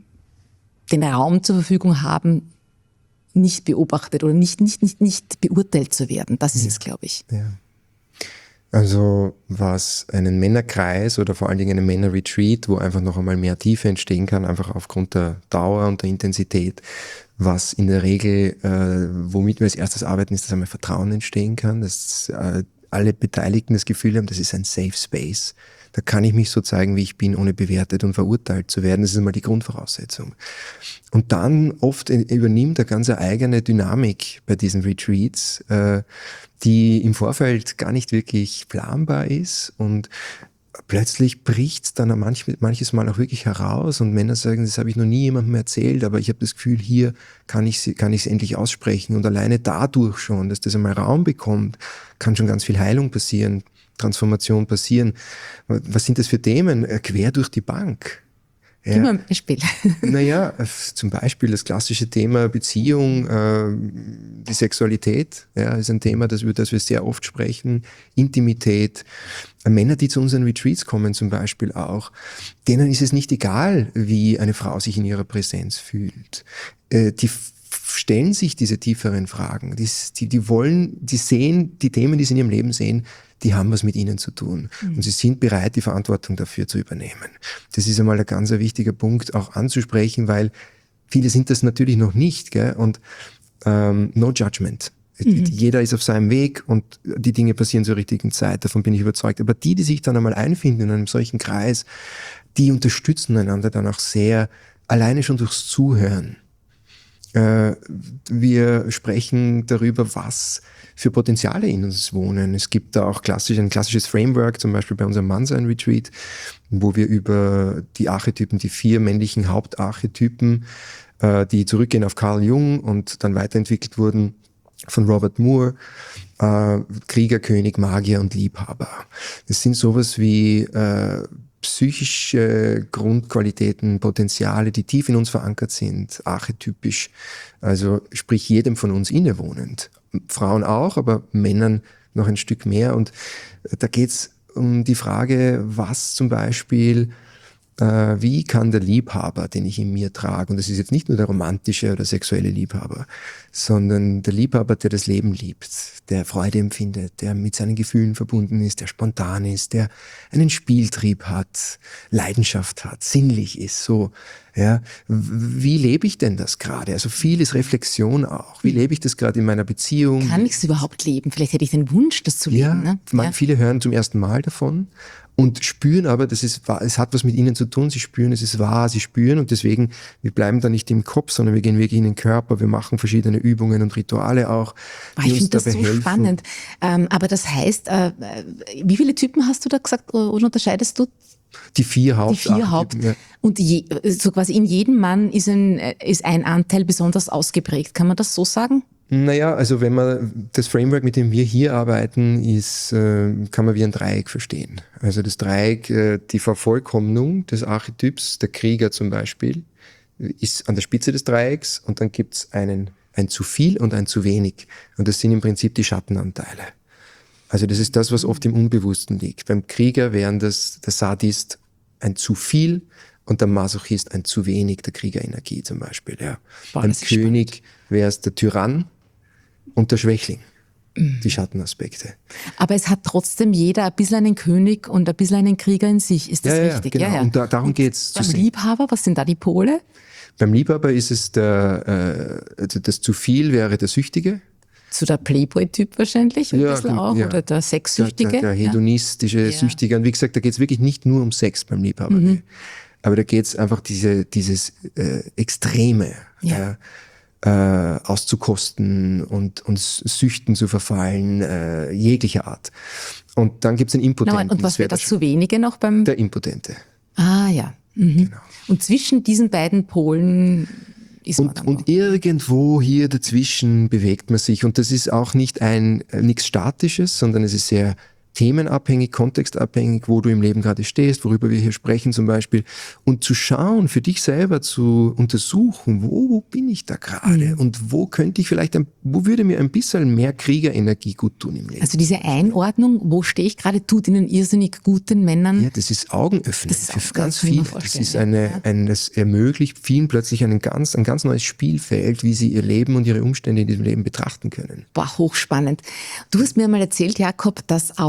den Raum zur Verfügung haben, nicht beobachtet oder nicht, nicht, nicht, nicht beurteilt zu werden. Das ist ja. es, glaube ich. Ja. Also was einen Männerkreis oder vor allen Dingen einen Männerretreat, wo einfach noch einmal mehr Tiefe entstehen kann, einfach aufgrund der Dauer und der Intensität, was in der Regel, äh, womit wir als erstes arbeiten, ist, dass einmal Vertrauen entstehen kann, dass äh, alle Beteiligten das Gefühl haben, das ist ein Safe Space. Da kann ich mich so zeigen, wie ich bin, ohne bewertet und verurteilt zu werden. Das ist einmal die Grundvoraussetzung. Und dann oft übernimmt eine ganz eigene Dynamik bei diesen Retreats, äh, die im Vorfeld gar nicht wirklich planbar ist, und plötzlich bricht's dann manch, manches Mal auch wirklich heraus und Männer sagen, das habe ich noch nie jemandem erzählt, aber ich habe das Gefühl, hier kann ich kann ich es endlich aussprechen, und alleine dadurch schon, dass das einmal Raum bekommt, kann schon ganz viel Heilung passieren, Transformation passieren. Was sind das für Themen? Quer durch die Bank. Ja. Gib mal ein Beispiel. Naja, zum Beispiel das klassische Thema Beziehung, äh, die Sexualität, ja, ist ein Thema, das wir, das wir sehr oft sprechen. Intimität. Männer, die zu unseren Retreats kommen zum Beispiel auch, denen ist es nicht egal, wie eine Frau sich in ihrer Präsenz fühlt. Äh, die stellen sich diese tieferen Fragen. Die, die, die wollen, die sehen, die Themen, die sie in ihrem Leben sehen, die haben was mit ihnen zu tun. Mhm. Und sie sind bereit, die Verantwortung dafür zu übernehmen. Das ist einmal ein ganz wichtiger Punkt, auch anzusprechen, weil viele sind das natürlich noch nicht, gell? Und ähm, no judgment. Mhm. Jeder ist auf seinem Weg und die Dinge passieren zur richtigen Zeit, davon bin ich überzeugt. Aber die, die sich dann einmal einfinden in einem solchen Kreis, die unterstützen einander dann auch sehr, alleine schon durchs Zuhören. Äh, wir sprechen darüber, was für Potenziale in uns wohnen. Es gibt da auch klassisch, ein klassisches Framework, zum Beispiel bei unserem Mannsein-Retreat, wo wir über die Archetypen, die vier männlichen Hauptarchetypen, äh, die zurückgehen auf Carl Jung und dann weiterentwickelt wurden von Robert Moore, äh, Krieger, König, Magier und Liebhaber. Das sind sowas wie äh, psychische Grundqualitäten, Potenziale, die tief in uns verankert sind, archetypisch, also sprich jedem von uns innewohnend. Frauen auch, aber Männern noch ein Stück mehr. Und da geht's um die Frage, was zum Beispiel, äh, wie kann der Liebhaber, den ich in mir trage, und das ist jetzt nicht nur der romantische oder sexuelle Liebhaber, sondern der Liebhaber, der das Leben liebt, der Freude empfindet, der mit seinen Gefühlen verbunden ist, der spontan ist, der einen Spieltrieb hat, Leidenschaft hat, sinnlich ist, so, ja. Wie lebe ich denn das gerade? Also viel ist Reflexion auch. Wie lebe ich das gerade in meiner Beziehung? Kann ich es überhaupt leben? Vielleicht hätte ich den Wunsch, das zu leben. Ja, ne? man, ja. Viele hören zum ersten Mal davon und spüren aber, das ist wahr, es hat was mit ihnen zu tun, sie spüren, es ist wahr, sie spüren, und deswegen, wir bleiben da nicht im Kopf, sondern wir gehen wirklich in den Körper, wir machen verschiedene Übungen und Rituale auch. Boah, ich finde das so helfen. spannend. Ähm, aber das heißt, äh, wie viele Typen hast du da gesagt, oder unterscheidest du? Die vier Haupt. Die vier Haupt. Ja. Und je, so quasi in jedem Mann ist ein, ist ein Anteil besonders ausgeprägt. Kann man das so sagen? Naja, also wenn man das Framework, mit dem wir hier arbeiten, ist, äh, kann man wie ein Dreieck verstehen. Also das Dreieck, äh, die Vervollkommnung des Archetyps, der Krieger zum Beispiel, ist an der Spitze des Dreiecks, und dann gibt's einen, ein zu viel und ein zu wenig. Und das sind im Prinzip die Schattenanteile. Also das ist das, was oft im Unbewussten liegt. Beim Krieger wären das der Sadist ein zu viel und der Masochist ein zu wenig der Kriegerenergie zum Beispiel. Ja. Boah, Beim König wäre es der Tyrann und der Schwächling, mhm. die Schattenaspekte. Aber es hat trotzdem jeder ein bisschen einen König und ein bisschen einen Krieger in sich. Ist das ja, richtig? Ja, genau. Ja, ja. Und da, darum geht es. Beim Liebhaber, was sind da die Pole? Beim Liebhaber ist es der, äh, also das zu viel wäre der Süchtige. So der Playboy-Typ wahrscheinlich, ein ja, bisschen auch, ja. Oder der Sexsüchtige. Der, der, der hedonistische ja. Süchtige. Und wie gesagt, da geht es wirklich nicht nur um Sex beim Liebhaber. Mhm. Aber da geht es einfach diese, dieses äh, Extreme ja. äh, äh, auszukosten und, und Süchten zu verfallen, äh, jeglicher Art. Und dann gibt es den Impotenten. No, und was wäre das zu wenige noch beim... Der Impotente. Ah ja. Mhm. Genau. Und zwischen diesen beiden Polen... Und, und irgendwo hier dazwischen bewegt man sich, und das ist auch nicht ein äh, nichts Statisches, sondern es ist sehr themenabhängig, kontextabhängig, wo du im Leben gerade stehst, worüber wir hier sprechen zum Beispiel, und zu schauen, für dich selber zu untersuchen, wo, wo bin ich da gerade mhm. und wo könnte ich vielleicht, ein, wo würde mir ein bisschen mehr Kriegerenergie gut tun im Leben. Also diese Einordnung, wo stehe ich gerade, tut ihnen irrsinnig gut, den Männern. Ja, das ist Augenöffnen das ist für ganz viele. Das ist eine, ja. ein, das ermöglicht vielen plötzlich einen ganz, ein ganz neues Spielfeld, wie sie ihr Leben und ihre Umstände in diesem Leben betrachten können. Boah, hochspannend. Du hast mir mal erzählt, Jakob, dass auch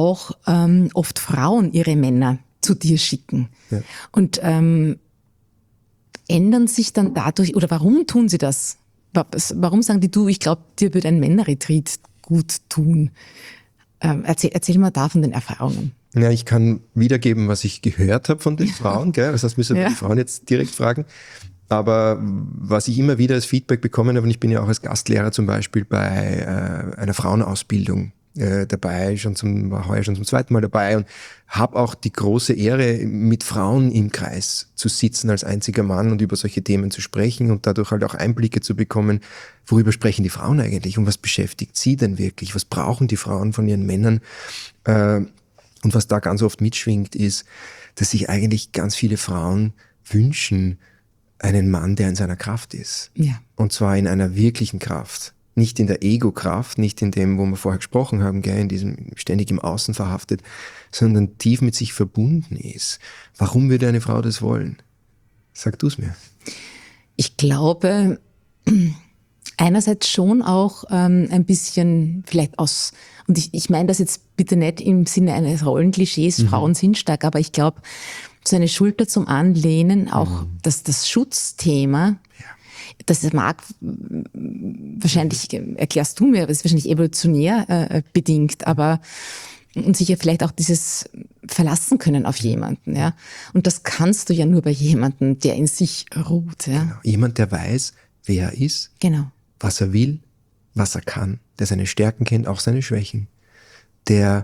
auch ähm, oft Frauen ihre Männer zu dir schicken. Ja. Und ähm, ändern sich dann dadurch, oder warum tun sie das? Warum sagen die, du, ich glaube, dir wird ein Männerretreat gut tun? Ähm, erzähl, erzähl mal da von den Erfahrungen. Ja, ich kann wiedergeben, was ich gehört habe von den Frauen, gell? Das heißt, müssen wir ja. die Frauen jetzt direkt fragen. Aber was ich immer wieder als Feedback bekommen habe, und ich bin ja auch als Gastlehrer zum Beispiel bei äh, einer Frauenausbildung äh, dabei, schon zum, war heuer schon zum zweiten Mal dabei und habe auch die große Ehre, mit Frauen im Kreis zu sitzen als einziger Mann und über solche Themen zu sprechen und dadurch halt auch Einblicke zu bekommen, worüber sprechen die Frauen eigentlich und was beschäftigt sie denn wirklich, was brauchen die Frauen von ihren Männern. Äh, und was da ganz oft mitschwingt, ist, dass sich eigentlich ganz viele Frauen wünschen, einen Mann, der in seiner Kraft ist. Ja. Und zwar in einer wirklichen Kraft. Nicht in der Ego-Kraft, nicht in dem, wo wir vorher gesprochen haben, gell, in diesem ständig im Außen verhaftet, sondern tief mit sich verbunden ist. Warum würde eine Frau das wollen? Sag du es mir. Ich glaube, einerseits schon auch ähm, ein bisschen vielleicht aus, und ich, ich meine das jetzt bitte nicht im Sinne eines Rollenklischees, mhm. Frauen sind stark, aber ich glaube, so eine Schulter zum Anlehnen, auch mhm. das, das Schutzthema, ja. das mag, wahrscheinlich erklärst du mir, aber es ist wahrscheinlich evolutionär äh, bedingt, aber und sicher vielleicht auch dieses verlassen können auf jemanden, ja. Und das kannst du ja nur bei jemandem, der in sich ruht, ja. Genau. Jemand, der weiß, wer er ist, genau. was er will, was er kann, der seine Stärken kennt, auch seine Schwächen, der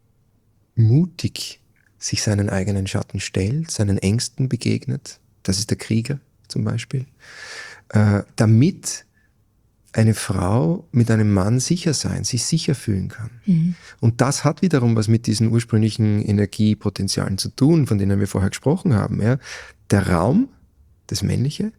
mutig sich seinen eigenen Schatten stellt, seinen Ängsten begegnet, das ist der Krieger zum Beispiel, äh, damit eine Frau mit einem Mann sicher sein, sich sicher fühlen kann. Mhm. Und das hat wiederum was mit diesen ursprünglichen Energiepotenzialen zu tun, von denen wir vorher gesprochen haben. Ja. Der Raum, das Männliche,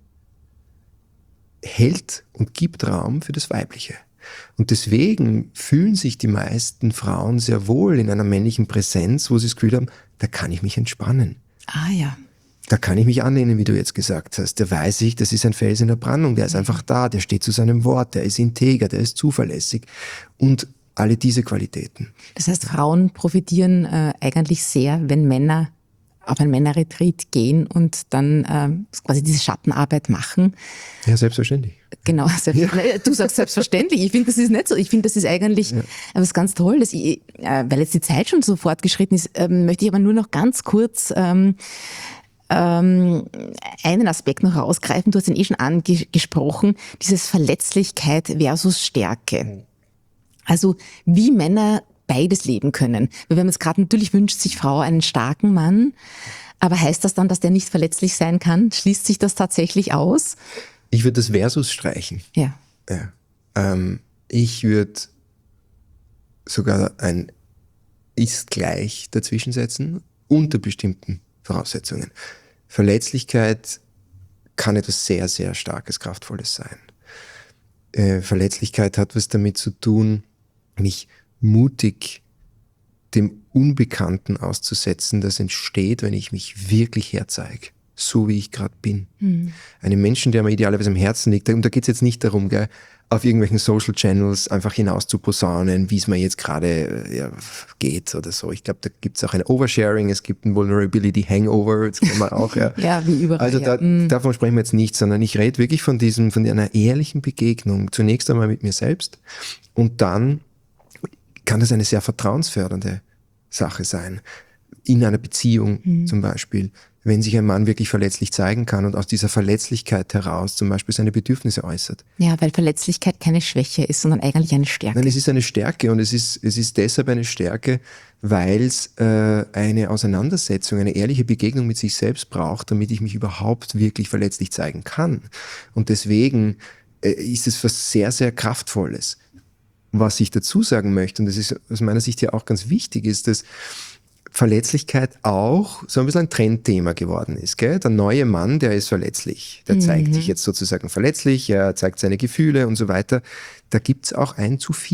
hält und gibt Raum für das Weibliche. Und deswegen fühlen sich die meisten Frauen sehr wohl in einer männlichen Präsenz, wo sie das Gefühl haben, da kann ich mich entspannen. Ah ja. Da kann ich mich anlehnen, wie du jetzt gesagt hast. Da weiß ich, das ist ein Fels in der Brandung, der ist einfach da, der steht zu seinem Wort, der ist integer, der ist zuverlässig und alle diese Qualitäten. Das heißt, Frauen profitieren äh, eigentlich sehr, wenn Männer auf ein Männerretreat gehen und dann äh, quasi diese Schattenarbeit machen. Ja, selbstverständlich. Genau, selbst, ja. Du sagst selbstverständlich. Ich finde, das ist nicht so. Ich finde, das ist eigentlich ja. was ganz Tolles. Ich, äh, weil jetzt die Zeit schon so fortgeschritten ist, ähm, möchte ich aber nur noch ganz kurz ähm, ähm, einen Aspekt noch rausgreifen. Du hast ihn eh schon angesprochen, dieses Verletzlichkeit versus Stärke. Also wie Männer beides leben können. Weil wenn man jetzt gerade natürlich wünscht sich Frau einen starken Mann, aber heißt das dann, dass der nicht verletzlich sein kann? Schließt sich das tatsächlich aus? Ich würde das Versus streichen. Ja. ja. Ähm, ich würde sogar ein ist gleich dazwischen setzen, unter bestimmten Voraussetzungen. Verletzlichkeit kann etwas sehr, sehr Starkes, Kraftvolles sein. Äh, Verletzlichkeit hat was damit zu tun, mich mutig dem Unbekannten auszusetzen, das entsteht, wenn ich mich wirklich herzeige, so wie ich gerade bin. Mhm. Einem Menschen, der mir idealerweise am Herzen liegt, und da geht es jetzt nicht darum, gell, auf irgendwelchen Social Channels einfach hinaus zu posaunen, wie es mir jetzt gerade ja, geht oder so. Ich glaube, da gibt es auch ein Oversharing, es gibt ein Vulnerability Hangover, das kennen wir auch. Ja, ja wie überall. Also da, ja. mhm. davon sprechen wir jetzt nicht, sondern ich rede wirklich von diesem, von einer ehrlichen Begegnung, zunächst einmal mit mir selbst und dann kann das eine sehr vertrauensfördernde Sache sein. In einer Beziehung mhm. zum Beispiel, wenn sich ein Mann wirklich verletzlich zeigen kann und aus dieser Verletzlichkeit heraus zum Beispiel seine Bedürfnisse äußert. Ja, weil Verletzlichkeit keine Schwäche ist, sondern eigentlich eine Stärke. Nein, es ist eine Stärke und es ist, es ist deshalb eine Stärke, weil es äh, eine Auseinandersetzung, eine ehrliche Begegnung mit sich selbst braucht, damit ich mich überhaupt wirklich verletzlich zeigen kann. Und deswegen äh, ist es was sehr, sehr Kraftvolles. Was ich dazu sagen möchte, und das ist aus meiner Sicht ja auch ganz wichtig, ist, dass Verletzlichkeit auch so ein bisschen ein Trendthema geworden ist. Gell? Der neue Mann, der ist verletzlich. Der mhm. zeigt sich jetzt sozusagen verletzlich, er zeigt seine Gefühle und so weiter. Da gibt's auch ein zu viel.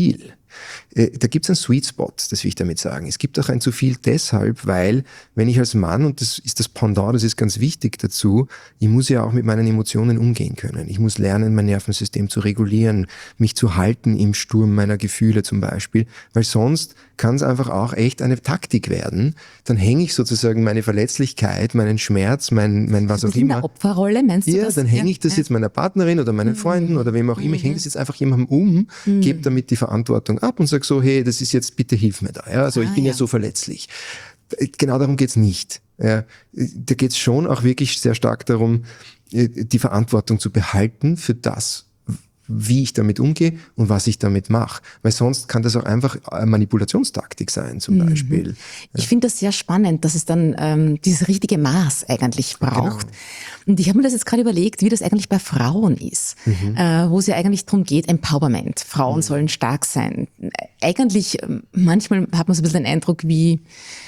Da gibt es einen Sweet Spot, das will ich damit sagen. Es gibt auch ein zu viel deshalb, weil wenn ich als Mann, und das ist das Pendant, das ist ganz wichtig dazu, ich muss ja auch mit meinen Emotionen umgehen können. Ich muss lernen, mein Nervensystem zu regulieren, mich zu halten im Sturm meiner Gefühle zum Beispiel, weil sonst kann es einfach auch echt eine Taktik werden. Dann hänge ich sozusagen meine Verletzlichkeit, meinen Schmerz, mein, mein was auch in immer. der Opferrolle, meinst du ja, das? Dann hänge ich das ja. jetzt meiner Partnerin oder meinen Freunden oder wem auch immer, ich hänge das jetzt einfach jemandem um, Mhm. gebe damit die Verantwortung ab und sage so, hey, das ist jetzt, bitte hilf mir da. Ja? Also Ah, ich bin ja. ja so verletzlich. Genau darum geht's nicht. Ja? Da geht's schon auch wirklich sehr stark darum, die Verantwortung zu behalten für das, wie ich damit umgehe und was ich damit mache. Weil sonst kann das auch einfach eine Manipulationstaktik sein, zum Mhm. Beispiel. Ich finde das sehr spannend, dass es dann ähm, dieses richtige Maß eigentlich braucht. Genau. Und ich habe mir das jetzt gerade überlegt, wie das eigentlich bei Frauen ist, mhm. äh, wo es ja eigentlich darum geht, Empowerment. Frauen mhm. sollen stark sein. Eigentlich, manchmal hat man so ein bisschen den Eindruck wie,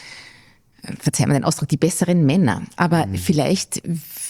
verzeih mir den Ausdruck, die besseren Männer. Aber mhm. vielleicht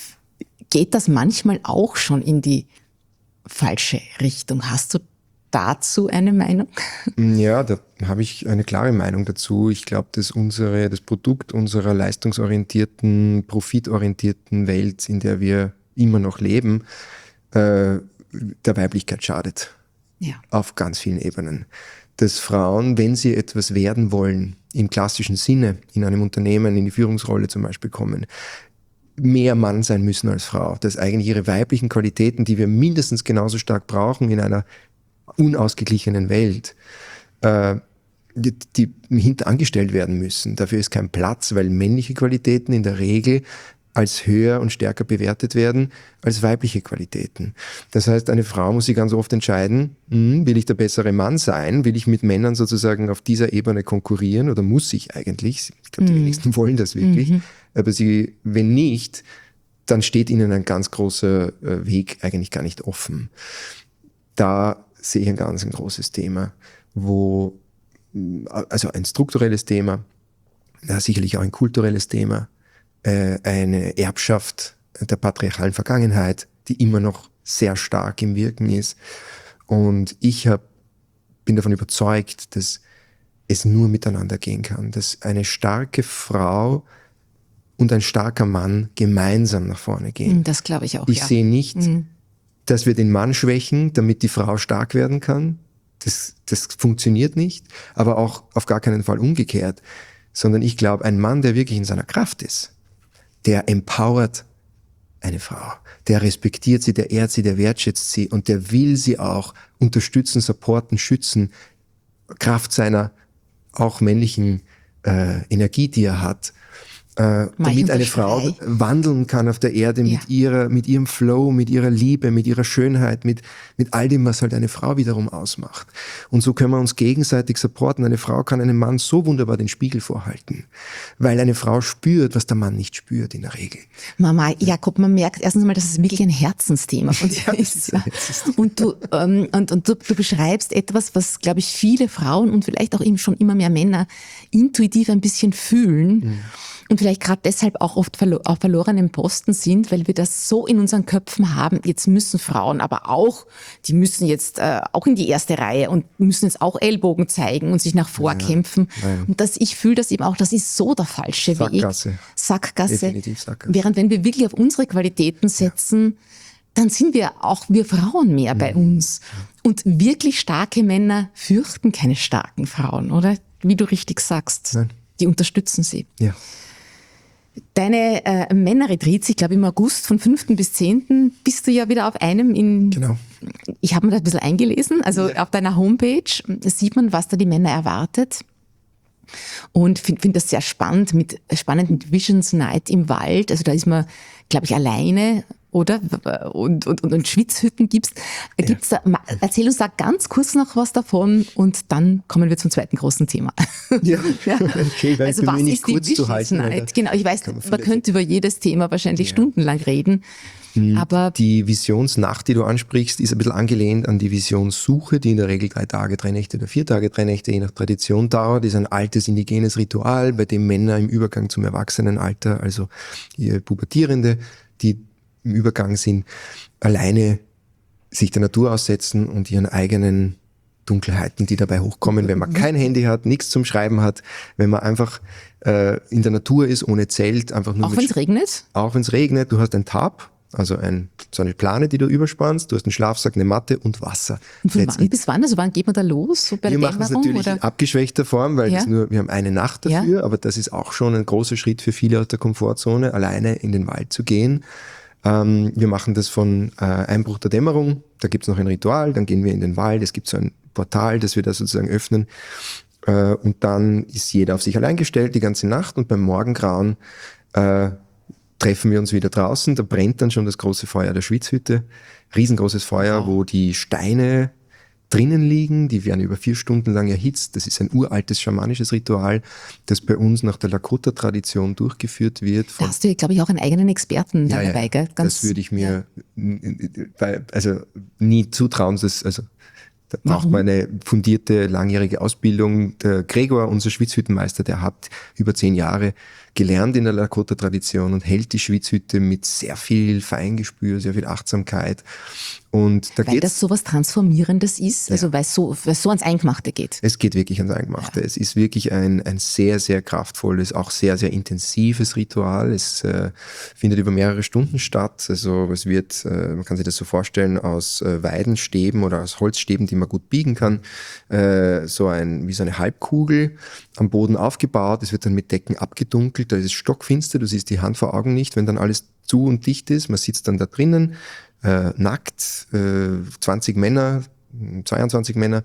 geht das manchmal auch schon in die falsche Richtung. Hast du dazu eine Meinung? Ja, da habe ich eine klare Meinung dazu. Ich glaube, dass unsere, das Produkt unserer leistungsorientierten, profitorientierten Welt, in der wir immer noch leben, äh, der Weiblichkeit schadet. Ja. Auf ganz vielen Ebenen. Dass Frauen, wenn sie etwas werden wollen, im klassischen Sinne, in einem Unternehmen, in die Führungsrolle zum Beispiel kommen, mehr Mann sein müssen als Frau. Dass eigentlich ihre weiblichen Qualitäten, die wir mindestens genauso stark brauchen in einer unausgeglichenen Welt, äh, die, die hintangestellt werden müssen. Dafür ist kein Platz, weil männliche Qualitäten in der Regel als höher und stärker bewertet werden als weibliche Qualitäten. Das heißt, eine Frau muss sich ganz oft entscheiden, hm, will ich der bessere Mann sein, will ich mit Männern sozusagen auf dieser Ebene konkurrieren oder muss ich eigentlich? Ich glaube, die Mhm. wenigsten wollen das wirklich. Mhm. Aber sie, wenn nicht, dann steht ihnen ein ganz großer Weg eigentlich gar nicht offen. Da sehe ich ein ganz ein großes Thema, wo, also ein strukturelles Thema, ja, sicherlich auch ein kulturelles Thema, äh, eine Erbschaft der patriarchalen Vergangenheit, die immer noch sehr stark im Wirken ist. Und ich hab, bin davon überzeugt, dass es nur miteinander gehen kann, dass eine starke Frau und ein starker Mann gemeinsam nach vorne gehen. Das glaube ich auch, Ich ja. sehe nicht, Mhm. dass wir den Mann schwächen, damit die Frau stark werden kann. Das, das funktioniert nicht, aber auch auf gar keinen Fall umgekehrt. Sondern ich glaube, ein Mann, der wirklich in seiner Kraft ist, der empowert eine Frau, der respektiert sie, der ehrt sie, der wertschätzt sie und der will sie auch unterstützen, supporten, schützen, Kraft seiner auch männlichen äh, Energie, die er hat, äh, damit eine Frau wandeln kann auf der Erde ja. mit ihrer, mit ihrem Flow, mit ihrer Liebe, mit ihrer Schönheit, mit, mit all dem, was halt eine Frau wiederum ausmacht. Und so können wir uns gegenseitig supporten. Eine Frau kann einem Mann so wunderbar den Spiegel vorhalten, weil eine Frau spürt, was der Mann nicht spürt in der Regel. Mama, Jakob, man merkt erstens mal, dass es wirklich ein Herzensthema von dir Ja, ist. Ja. Herzensthema. Und du, ähm, und, und du, du beschreibst etwas, was, glaube ich, viele Frauen und vielleicht auch eben schon immer mehr Männer intuitiv ein bisschen fühlen. Mhm. Und vielleicht gerade deshalb auch oft verlo- auf verlorenen Posten sind, weil wir das so in unseren Köpfen haben, jetzt müssen Frauen aber auch, die müssen jetzt äh, auch in die erste Reihe und müssen jetzt auch Ellbogen zeigen und sich nach vorkämpfen. Ja, ja. Und das, ich fühle das eben auch, das ist so der falsche Sackgasse. Weg. Sackgasse. Definitiv Sackgasse. Während wenn wir wirklich auf unsere Qualitäten setzen, ja. dann sind wir auch, wir Frauen mehr mhm. bei uns. Und wirklich starke Männer fürchten keine starken Frauen, oder? Wie du richtig sagst. Nein. Die unterstützen sie. Ja. Deine äh, Männerretreats, ich glaube im August von fünften bis zehnten bist du ja wieder auf einem in... Genau. Ich habe mir da ein bisschen eingelesen, also ja. auf deiner Homepage sieht man, was da die Männer erwartet. Und finde find das sehr spannend, mit spannend mit Visions Night im Wald. Also da ist man, glaube ich, alleine, oder? Und, und, und, und Schwitzhütten gibt's. Gibt's da, erzähl uns da ganz kurz noch was davon und dann kommen wir zum zweiten großen Thema. Ja, ja. Okay, weil also was ist die kurz Visions zu halten, Night? Genau, ich weiß, man, man könnte über jedes Thema wahrscheinlich ja. stundenlang reden. Aber die Visionsnacht, die du ansprichst, ist ein bisschen angelehnt an die Visionssuche, die in der Regel drei Tage, drei Nächte oder vier Tage, drei Nächte je nach Tradition dauert. Das ist ein altes indigenes Ritual, bei dem Männer im Übergang zum Erwachsenenalter, also Pubertierende, die im Übergang sind, alleine sich der Natur aussetzen und ihren eigenen Dunkelheiten, die dabei hochkommen, wenn man kein Handy hat, nichts zum Schreiben hat, wenn man einfach äh, in der Natur ist, ohne Zelt, einfach nur Auch wenn es regnet? Auch wenn es regnet, du hast ein Tarp, also ein, so eine Plane, die du überspannst, du hast einen Schlafsack, eine Matte und Wasser. Und von wann bis wann? Also wann geht man da los? So bei wir der machen es Dämmerung, natürlich oder? in abgeschwächter Form, weil Ja. das nur, wir haben eine Nacht dafür, Ja. aber das ist auch schon ein großer Schritt für viele aus der Komfortzone, alleine in den Wald zu gehen. Ähm, wir machen das von äh, Einbruch der Dämmerung, da gibt es noch ein Ritual, dann gehen wir in den Wald, es gibt so ein Portal, das wir da sozusagen öffnen. Äh, und dann ist jeder auf sich allein gestellt die ganze Nacht und beim Morgengrauen äh, treffen wir uns wieder draußen, da brennt dann schon das große Feuer der Schwitzhütte, riesengroßes Feuer, Wow. wo die Steine drinnen liegen, die werden über vier Stunden lang erhitzt. Das ist ein uraltes schamanisches Ritual, das bei uns nach der Lakota-Tradition durchgeführt wird. Da Von, hast du, glaube ich, auch einen eigenen Experten da ja, dabei, ja, gell? Ganz, das würde ich mir bei, also nie zutrauen. Das, also, da braucht Warum? man eine fundierte, langjährige Ausbildung. Der Gregor, unser Schwitzhüttenmeister, der hat über zehn Jahre gelernt in der Lakota-Tradition und hält die Schwitzhütte mit sehr viel Feingespür, sehr viel Achtsamkeit. Und da Weil geht's, das so was Transformierendes ist, also weil es so, weil es so ans Eingemachte geht. es geht wirklich ans Eingemachte. Es ist wirklich ein, ein sehr, sehr kraftvolles, auch sehr, sehr intensives Ritual. Es äh, findet über mehrere Stunden statt. Also es wird, äh, man kann sich das so vorstellen, aus äh, Weidenstäben oder aus Holzstäben, die man gut biegen kann, äh, so ein, wie so eine Halbkugel am Boden aufgebaut. Es wird dann mit Decken abgedunkelt. Da ist es stockfinster, du siehst die Hand vor Augen nicht, wenn dann alles zu und dicht ist. Man sitzt dann da drinnen, äh, nackt, äh, zwanzig Männer, zweiundzwanzig Männer,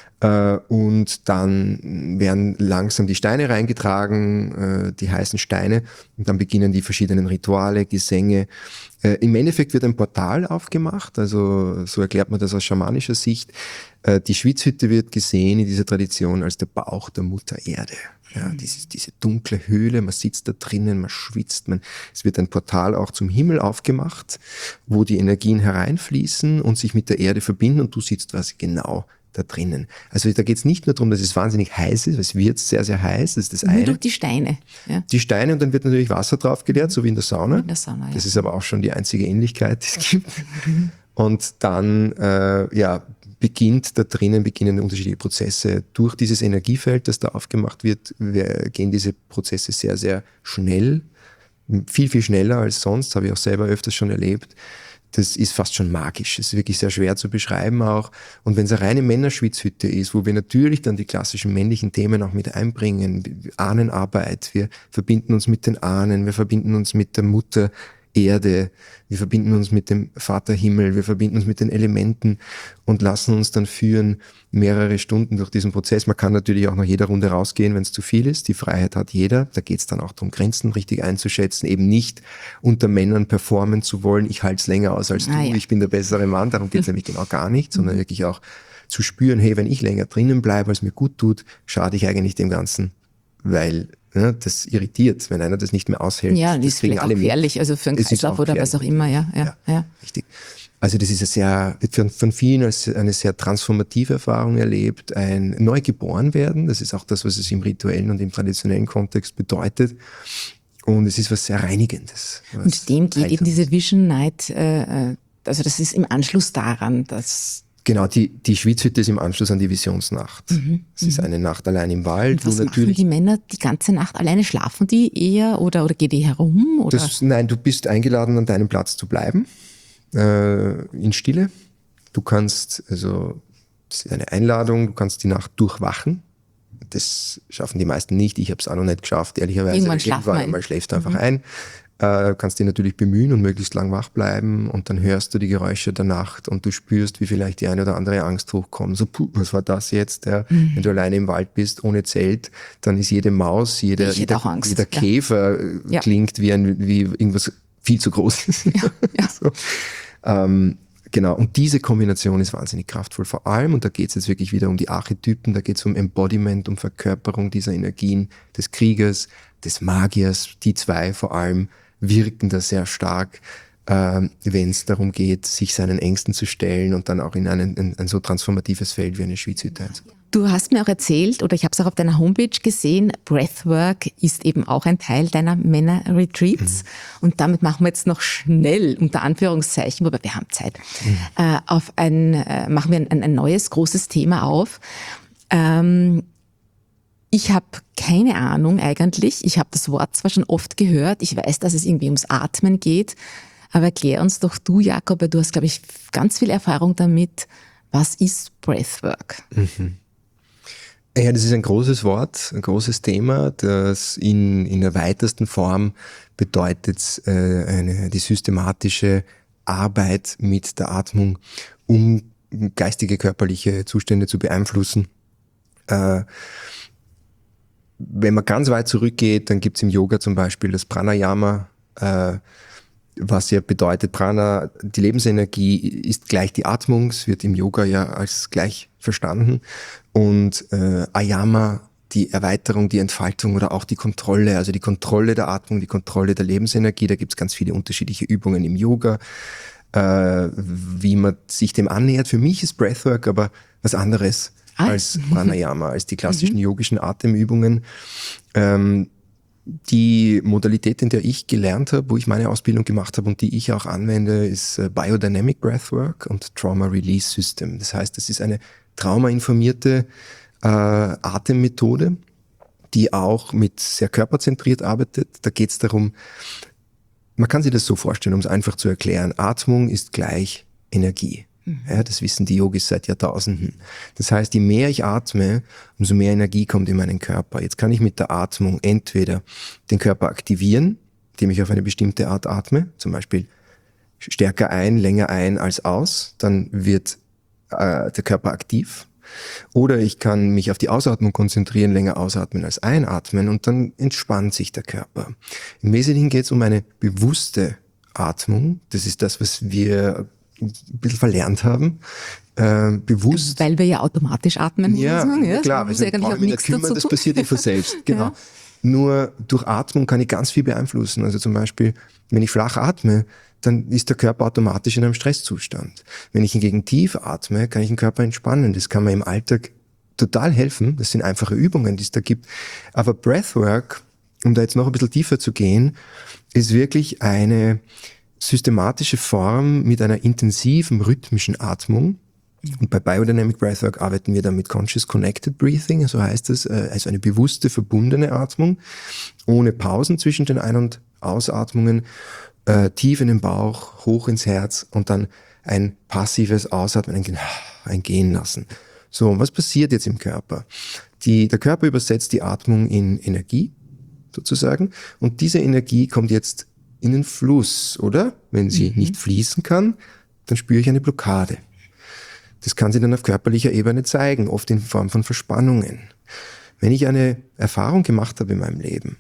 äh, und dann werden langsam die Steine reingetragen, äh, die heißen Steine, und dann beginnen die verschiedenen Rituale, Gesänge. Äh, im Endeffekt wird ein Portal aufgemacht, also so erklärt man das aus schamanischer Sicht. Äh, die Schwitzhütte wird gesehen in dieser Tradition als der Bauch der Mutter Erde. Ja, diese, diese dunkle Höhle, man sitzt da drinnen, man schwitzt, man, es wird ein Portal auch zum Himmel aufgemacht, wo die Energien hereinfließen und sich mit der Erde verbinden, und du sitzt quasi genau da drinnen. Also da geht es nicht nur darum, dass es wahnsinnig heiß ist, weil es wird sehr, sehr heiß, das ist das Nur eine. durch die Steine. Ja. Die Steine, und dann wird natürlich Wasser drauf geleert, so wie in der Sauna. In der Sauna, ja. Das ist aber auch schon die einzige Ähnlichkeit, die es gibt. Und dann äh, ja, beginnt da drinnen, beginnen unterschiedliche Prozesse. Durch dieses Energiefeld, das da aufgemacht wird, wir, gehen diese Prozesse sehr, sehr schnell. Viel, viel schneller als sonst, habe ich auch selber öfters schon erlebt. Das ist fast schon magisch. Das ist wirklich sehr schwer zu beschreiben auch. Und wenn es eine reine Männerschwitzhütte ist, wo wir natürlich dann die klassischen männlichen Themen auch mit einbringen, Ahnenarbeit, wir verbinden uns mit den Ahnen, wir verbinden uns mit der Mutter Erde, wir verbinden uns mit dem Vater Himmel, wir verbinden uns mit den Elementen und lassen uns dann führen mehrere Stunden durch diesen Prozess. Man kann natürlich auch nach jeder Runde rausgehen, wenn es zu viel ist. Die Freiheit hat jeder. Da geht es dann auch darum, Grenzen richtig einzuschätzen, eben nicht unter Männern performen zu wollen. Ich halte es länger aus als du, Ah, ja. ich bin der bessere Mann. Darum geht es nämlich genau gar nicht, sondern wirklich auch zu spüren, hey, wenn ich länger drinnen bleibe, als mir gut tut, schade ich eigentlich dem Ganzen, weil ja, das irritiert, wenn einer das nicht mehr aushält. Ja, das das ist kriegen vielleicht auch alle mit. gefährlich, also für einen Es ist Kreislauf auch oder was auch gefährlich. immer, ja. ja, ja. Ja, richtig. Also das ist eine sehr, wird von, von vielen als eine sehr transformative Erfahrung erlebt, ein Neugeboren werden. Das ist auch das, was es im rituellen und im traditionellen Kontext bedeutet. Und es ist was sehr Reinigendes. was Und dem geht eben Heilsames. diese Vision Night, äh, äh, also das ist im Anschluss daran, dass Genau, die, die Schwitzhütte ist im Anschluss an die Visionsnacht. Es ist eine Nacht allein im Wald, was wo machen natürlich die Männer die ganze Nacht alleine? Schlafen die eher oder, oder geht die herum? Oder? Das, nein, du bist eingeladen, an deinem Platz zu bleiben, äh, in Stille. Du kannst, also, das ist eine Einladung, du kannst die Nacht durchwachen. Das schaffen die meisten nicht. Ich habe es auch noch nicht geschafft, ehrlicherweise. Irgendwann schlaft man ein. Einmal schläfst du einfach ein. Äh, kannst dich natürlich bemühen und möglichst lang wach bleiben, und dann hörst du die Geräusche der Nacht und du spürst, wie vielleicht die eine oder andere Angst hochkommt. So, puh, was war das jetzt? Ja? Mhm. Wenn du alleine im Wald bist, ohne Zelt, dann ist jede Maus, jeder, Ich hätte jeder, auch Angst, jeder ja. Käfer äh, Ja. klingt wie, ein, wie irgendwas viel zu Großes. Ja, ja. So. Ähm, genau, und diese Kombination ist wahnsinnig kraftvoll. Vor allem, und da geht es jetzt wirklich wieder um die Archetypen, da geht es um Embodiment, um Verkörperung dieser Energien, des Kriegers, des Magiers. Die zwei vor allem wirken da sehr stark, ähm, wenn es darum geht, sich seinen Ängsten zu stellen und dann auch in ein, ein, ein so transformatives Feld wie eine Schwitzhütte einzubringen. Du hast mir auch erzählt, oder ich habe es auch auf deiner Homepage gesehen, Breathwork ist eben auch ein Teil deiner Männer-Retreats. Mhm. Und damit machen wir jetzt noch schnell, unter Anführungszeichen, wobei wir haben Zeit, mhm. äh, auf ein, äh, machen wir ein, ein neues, großes Thema auf. Ähm, ich habe keine Ahnung eigentlich. Ich habe das Wort zwar schon oft gehört. Ich weiß, dass es irgendwie ums Atmen geht. Aber erklär uns doch du, Jakob, weil du hast, glaube ich, ganz viel Erfahrung damit. Was ist Breathwork? Mhm. Ja, das ist ein großes Wort, ein großes Thema, das in, in der weitesten Form bedeutet äh, eine, die systematische Arbeit mit der Atmung, um geistige, körperliche Zustände zu beeinflussen. Äh, wenn man ganz weit zurückgeht, dann gibt's im Yoga zum Beispiel das Pranayama, äh, was ja bedeutet, Prana, die Lebensenergie ist gleich die Atmung, es wird im Yoga ja als gleich verstanden. Und äh, Ayama, die Erweiterung, die Entfaltung oder auch die Kontrolle, also die Kontrolle der Atmung, die Kontrolle der Lebensenergie. Da gibt es ganz viele unterschiedliche Übungen im Yoga, äh, wie man sich dem annähert. Für mich ist Breathwork aber was anderes ah. als Pranayama, als die klassischen mhm. yogischen Atemübungen. Ähm, Die Modalität, in der ich gelernt habe, wo ich meine Ausbildung gemacht habe und die ich auch anwende, ist Biodynamic Breathwork und Trauma Release System. Das heißt, es ist eine traumainformierte äh, Atemmethode, die auch mit sehr körperzentriert arbeitet. Da geht es darum, man kann sich das so vorstellen, um es einfach zu erklären. Atmung ist gleich Energie. Ja, das wissen die Yogis seit Jahrtausenden. Das heißt, je mehr ich atme, umso mehr Energie kommt in meinen Körper. Jetzt kann ich mit der Atmung entweder den Körper aktivieren, indem ich auf eine bestimmte Art atme, zum Beispiel stärker ein, länger ein als aus, dann wird äh, der Körper aktiv. Oder ich kann mich auf die Ausatmung konzentrieren, länger ausatmen als einatmen und dann entspannt sich der Körper. Im Wesentlichen geht es um eine bewusste Atmung. Das ist das, was wir ein bisschen verlernt haben, äh, bewusst. Weil wir ja automatisch atmen. Ja, sagen, ja klar, das, also brauche ich mich nicht kümmern, das passiert ja von selbst. Genau. Ja. Nur durch Atmung kann ich ganz viel beeinflussen. Also zum Beispiel, wenn ich flach atme, dann ist der Körper automatisch in einem Stresszustand. Wenn ich hingegen tief atme, kann ich den Körper entspannen. Das kann mir im Alltag total helfen. Das sind einfache Übungen, die es da gibt. Aber Breathwork, um da jetzt noch ein bisschen tiefer zu gehen, ist wirklich eine systematische Form mit einer intensiven rhythmischen Atmung. Und bei Biodynamic Breathwork arbeiten wir dann mit Conscious Connected Breathing, so heißt es, also eine bewusste, verbundene Atmung, ohne Pausen zwischen den Ein- und Ausatmungen, äh, tief in den Bauch, hoch ins Herz und dann ein passives Ausatmen, ein, ein Gehen lassen. So, und was passiert jetzt im Körper? Die, der Körper übersetzt die Atmung in Energie, sozusagen, und diese Energie kommt jetzt in den Fluss, oder? Wenn sie mhm. nicht fließen kann, dann spüre ich eine Blockade. Das kann sich dann auf körperlicher Ebene zeigen, oft in Form von Verspannungen. Wenn ich eine Erfahrung gemacht habe in meinem Leben,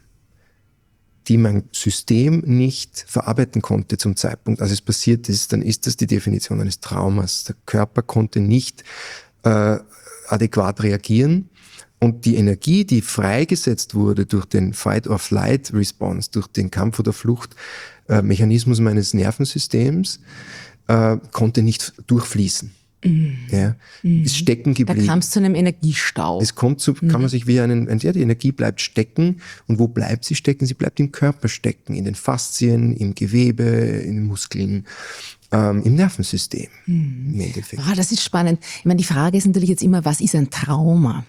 die mein System nicht verarbeiten konnte zum Zeitpunkt, als es passiert ist, dann ist das die Definition eines Traumas. Der Körper konnte nicht äh, adäquat reagieren. Und die Energie, die freigesetzt wurde durch den Fight-or-Flight-Response, durch den Kampf- oder Fluchtmechanismus äh, meines Nervensystems, äh, konnte nicht durchfließen. Mm. Ja, mm. Ist stecken geblieben. Da kam es zu einem Energiestau. Es kommt zu, kann man sich wie einen, ja, die Energie bleibt stecken. Und wo bleibt sie stecken? Sie bleibt im Körper stecken, in den Faszien, im Gewebe, in den Muskeln. Ähm, im Nervensystem. Mm. Im Endeffekt. Ah, das ist spannend. Ich meine, die Frage ist natürlich jetzt immer, was ist ein Trauma?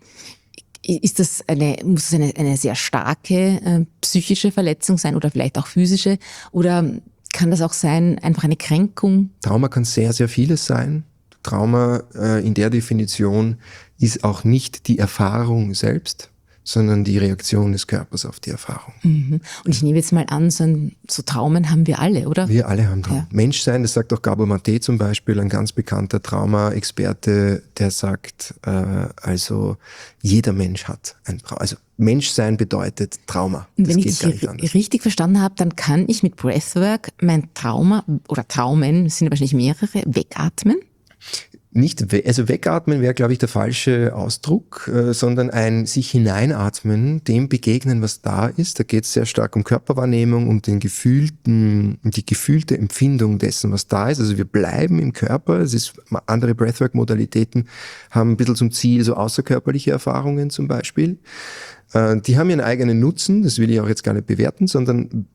Ist das eine, muss es eine, eine sehr starke äh, psychische Verletzung sein oder vielleicht auch physische? Oder kann das auch sein, einfach eine Kränkung? Trauma kann sehr, sehr vieles sein. Trauma äh, in der Definition ist auch nicht die Erfahrung selbst, sondern die Reaktion des Körpers auf die Erfahrung. Mhm. Und ich nehme jetzt mal an, so, ein, so Traumen haben wir alle, oder? Wir alle haben Traumen. Ja. Menschsein, das sagt auch Gabor Maté zum Beispiel, ein ganz bekannter Trauma-Experte, der sagt, äh, also jeder Mensch hat ein Trauma. Also Menschsein bedeutet Trauma. Und wenn ich dich richtig verstanden habe, dann kann ich mit Breathwork mein Trauma oder Traumen, es sind wahrscheinlich mehrere, wegatmen? Nicht, we- also wegatmen wäre, glaube ich, der falsche Ausdruck, äh, sondern ein sich hineinatmen, dem begegnen, was da ist. Da geht es sehr stark um Körperwahrnehmung, um den gefühlten, um die gefühlte Empfindung dessen, was da ist. Also wir bleiben im Körper. Es ist, andere Breathwork-Modalitäten haben ein bisschen zum Ziel so außerkörperliche Erfahrungen zum Beispiel. Äh, die haben ihren eigenen Nutzen, das will ich auch jetzt gar nicht bewerten, sondern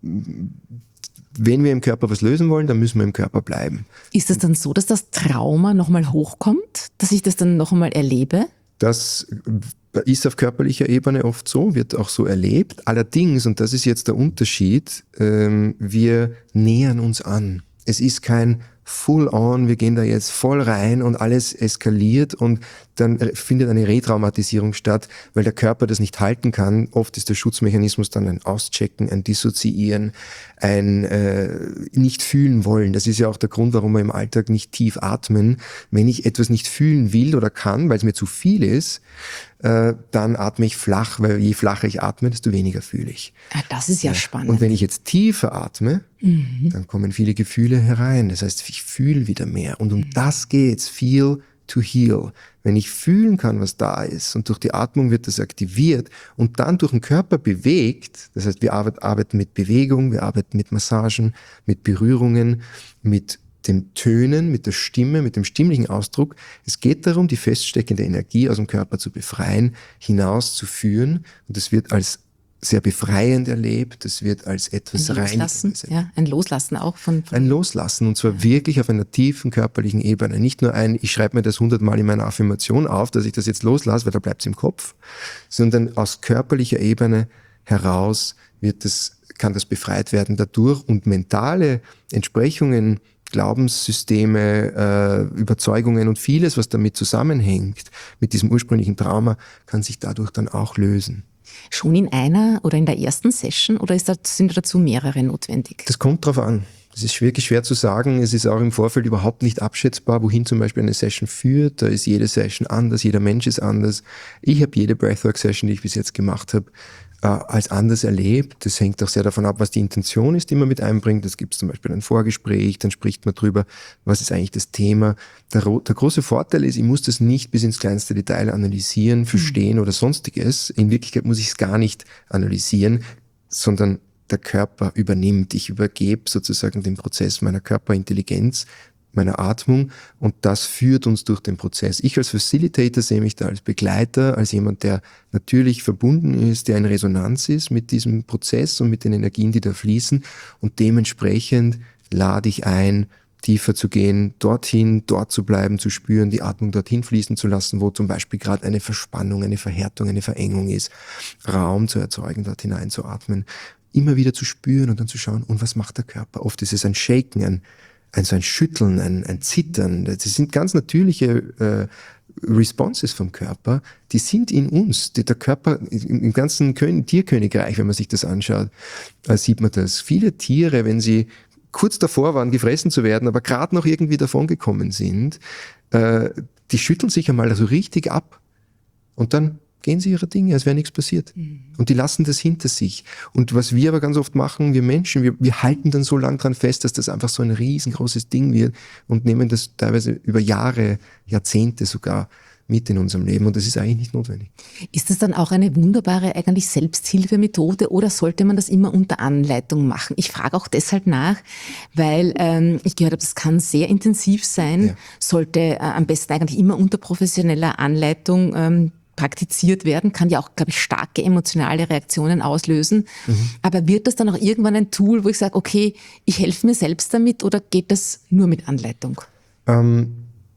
wenn wir im Körper was lösen wollen, dann müssen wir im Körper bleiben. Ist es dann so, dass das Trauma nochmal hochkommt, dass ich das dann noch einmal erlebe? Das ist auf körperlicher Ebene oft so, wird auch so erlebt. Allerdings, und das ist jetzt der Unterschied, ähm, wir nähern uns an. Es ist kein Full-on, wir gehen da jetzt voll rein und alles eskaliert und dann findet eine Retraumatisierung statt, weil der Körper das nicht halten kann. Oft ist der Schutzmechanismus dann ein Auschecken, ein Dissoziieren, ein äh, nicht fühlen wollen. Das ist ja auch der Grund, warum wir im Alltag nicht tief atmen. Wenn ich etwas nicht fühlen will oder kann, weil es mir zu viel ist, äh, dann atme ich flach, weil je flacher ich atme, desto weniger fühle ich. Ah, das ist ja, ja spannend. Und wenn ich jetzt tiefer atme, mhm. dann kommen viele Gefühle herein. Das heißt, ich fühle wieder mehr. Und um mhm. das geht's. Feel to heal. Wenn ich fühlen kann, was da ist und durch die Atmung wird das aktiviert und dann durch den Körper bewegt, das heißt, wir arbeiten mit Bewegung, wir arbeiten mit Massagen, mit Berührungen, mit den Tönen, mit der Stimme, mit dem stimmlichen Ausdruck. Es geht darum, die feststeckende Energie aus dem Körper zu befreien, hinauszuführen und das wird als sehr befreiend erlebt, das wird als etwas Reinigendes. Ja, ein Loslassen auch von, von... Ein Loslassen und zwar ja. wirklich auf einer tiefen körperlichen Ebene. Nicht nur ein, ich schreibe mir das hundertmal in meiner Affirmation auf, dass ich das jetzt loslasse, weil da bleibt es im Kopf, sondern aus körperlicher Ebene heraus wird das, kann das befreit werden dadurch und mentale Entsprechungen, Glaubenssysteme, äh, Überzeugungen und vieles, was damit zusammenhängt, mit diesem ursprünglichen Trauma, kann sich dadurch dann auch lösen. Schon in einer oder in der ersten Session oder ist das, sind dazu mehrere notwendig? Das kommt drauf an. Das ist wirklich schwer zu sagen. Es ist auch im Vorfeld überhaupt nicht abschätzbar, wohin zum Beispiel eine Session führt. Da ist jede Session anders, jeder Mensch ist anders. Ich habe jede Breathwork-Session, die ich bis jetzt gemacht habe, äh, als anders erlebt. Das hängt auch sehr davon ab, was die Intention ist, die man mit einbringt. Es gibt zum Beispiel ein Vorgespräch, dann spricht man drüber, was ist eigentlich das Thema. Der, der große Vorteil ist, ich muss das nicht bis ins kleinste Detail analysieren, verstehen mhm. oder sonstiges. In Wirklichkeit muss ich es gar nicht analysieren, sondern der Körper übernimmt. Ich übergebe sozusagen den Prozess meiner Körperintelligenz, meiner Atmung und das führt uns durch den Prozess. Ich als Facilitator sehe mich da als Begleiter, als jemand, der natürlich verbunden ist, der in Resonanz ist mit diesem Prozess und mit den Energien, die da fließen und dementsprechend lade ich ein, tiefer zu gehen, dorthin, dort zu bleiben, zu spüren, die Atmung dorthin fließen zu lassen, wo zum Beispiel gerade eine Verspannung, eine Verhärtung, eine Verengung ist, Raum zu erzeugen, dort hinein zu atmen, immer wieder zu spüren und dann zu schauen, und was macht der Körper? Oft ist es ein Shaken, ein, ein so ein Schütteln, ein, ein Zittern. Das sind ganz natürliche äh, Responses vom Körper, die sind in uns. Die, der Körper, im ganzen Kön- Tierkönigreich, wenn man sich das anschaut, äh, sieht man das. Viele Tiere, wenn sie kurz davor waren, gefressen zu werden, aber gerade noch irgendwie davongekommen sind, äh, die schütteln sich einmal so richtig ab und dann gehen sie ihre Dinge, als wäre nichts passiert. Mhm. Und die lassen das hinter sich. Und was wir aber ganz oft machen, wir Menschen, wir, wir halten dann so lang dran fest, dass das einfach so ein riesengroßes Ding wird und nehmen das teilweise über Jahre, Jahrzehnte sogar mit in unserem Leben und das ist eigentlich nicht notwendig. Ist das dann auch eine wunderbare eigentlich Selbsthilfemethode oder sollte man das immer unter Anleitung machen? Ich frage auch deshalb nach, weil ähm, ich gehört habe, das kann sehr intensiv sein, ja. sollte äh, am besten eigentlich immer unter professioneller Anleitung ähm, praktiziert werden, kann ja auch, glaube ich, starke emotionale Reaktionen auslösen. Mhm. Aber wird das dann auch irgendwann ein Tool, wo ich sage, okay, ich helfe mir selbst damit oder geht das nur mit Anleitung? Ähm,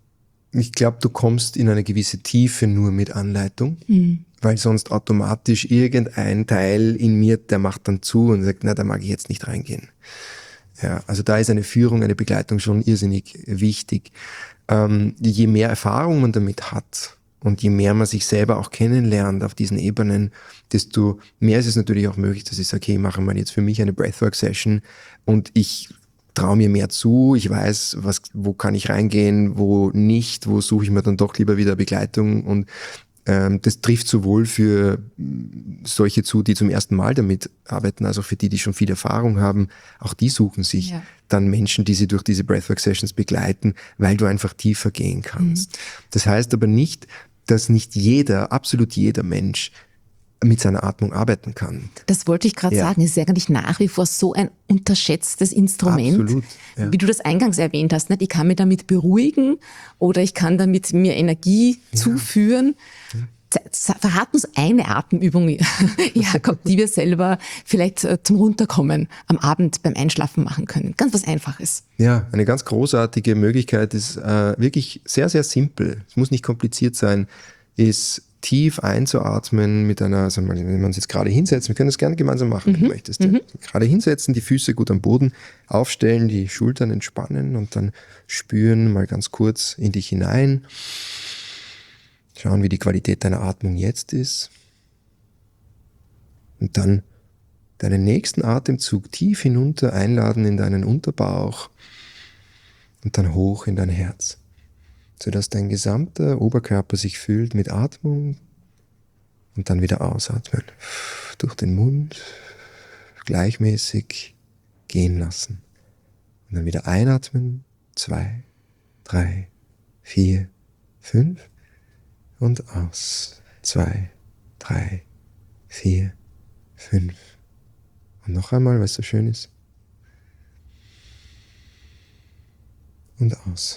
ich glaube, du kommst in eine gewisse Tiefe nur mit Anleitung, mhm. weil sonst automatisch irgendein Teil in mir, der macht dann zu und sagt, na, da mag ich jetzt nicht reingehen. Ja, also da ist eine Führung, eine Begleitung schon irrsinnig wichtig. Ähm, je mehr Erfahrung man damit hat, und je mehr man sich selber auch kennenlernt auf diesen Ebenen, desto mehr ist es natürlich auch möglich, dass ich sage, okay, ich mache mal jetzt für mich eine Breathwork-Session und ich traue mir mehr zu, ich weiß, was, wo kann ich reingehen, wo nicht, wo suche ich mir dann doch lieber wieder Begleitung und Ähm, das trifft sowohl für solche zu, die zum ersten Mal damit arbeiten, als auch für die, die schon viel Erfahrung haben. Auch die suchen sich ja. dann Menschen, die sie durch diese Breathwork-Sessions begleiten, weil du einfach tiefer gehen kannst. Mhm. Das heißt aber nicht, dass nicht jeder, absolut jeder Mensch mit seiner Atmung arbeiten kann. Das wollte ich gerade ja. sagen. Es ist eigentlich nach wie vor so ein unterschätztes Instrument, Absolut, ja. wie du das eingangs erwähnt hast. Nicht? Ich kann mich damit beruhigen oder ich kann damit mir Energie ja. zuführen. Ja. Verrat uns eine Atemübung, Jakob, die wir selber vielleicht zum Runterkommen am Abend beim Einschlafen machen können. Ganz was Einfaches. Ja, eine ganz großartige Möglichkeit ist äh, wirklich sehr, sehr simpel. Es muss nicht kompliziert sein, ist tief einzuatmen mit einer, also wenn wir uns jetzt gerade hinsetzen, wir können das gerne gemeinsam machen, mhm. wenn du möchtest. Mhm. Gerade hinsetzen, die Füße gut am Boden aufstellen, die Schultern entspannen und dann spüren mal ganz kurz in dich hinein. Schauen, wie die Qualität deiner Atmung jetzt ist. Und dann deinen nächsten Atemzug tief hinunter einladen in deinen Unterbauch und dann hoch in dein Herz, sodass dein gesamter Oberkörper sich füllt mit Atmung und dann wieder ausatmen. Durch den Mund gleichmäßig gehen lassen. Und dann wieder einatmen. Zwei, drei, vier, fünf. Und aus. Zwei, drei, vier, fünf. Und noch einmal, weil es so schön ist. Und aus.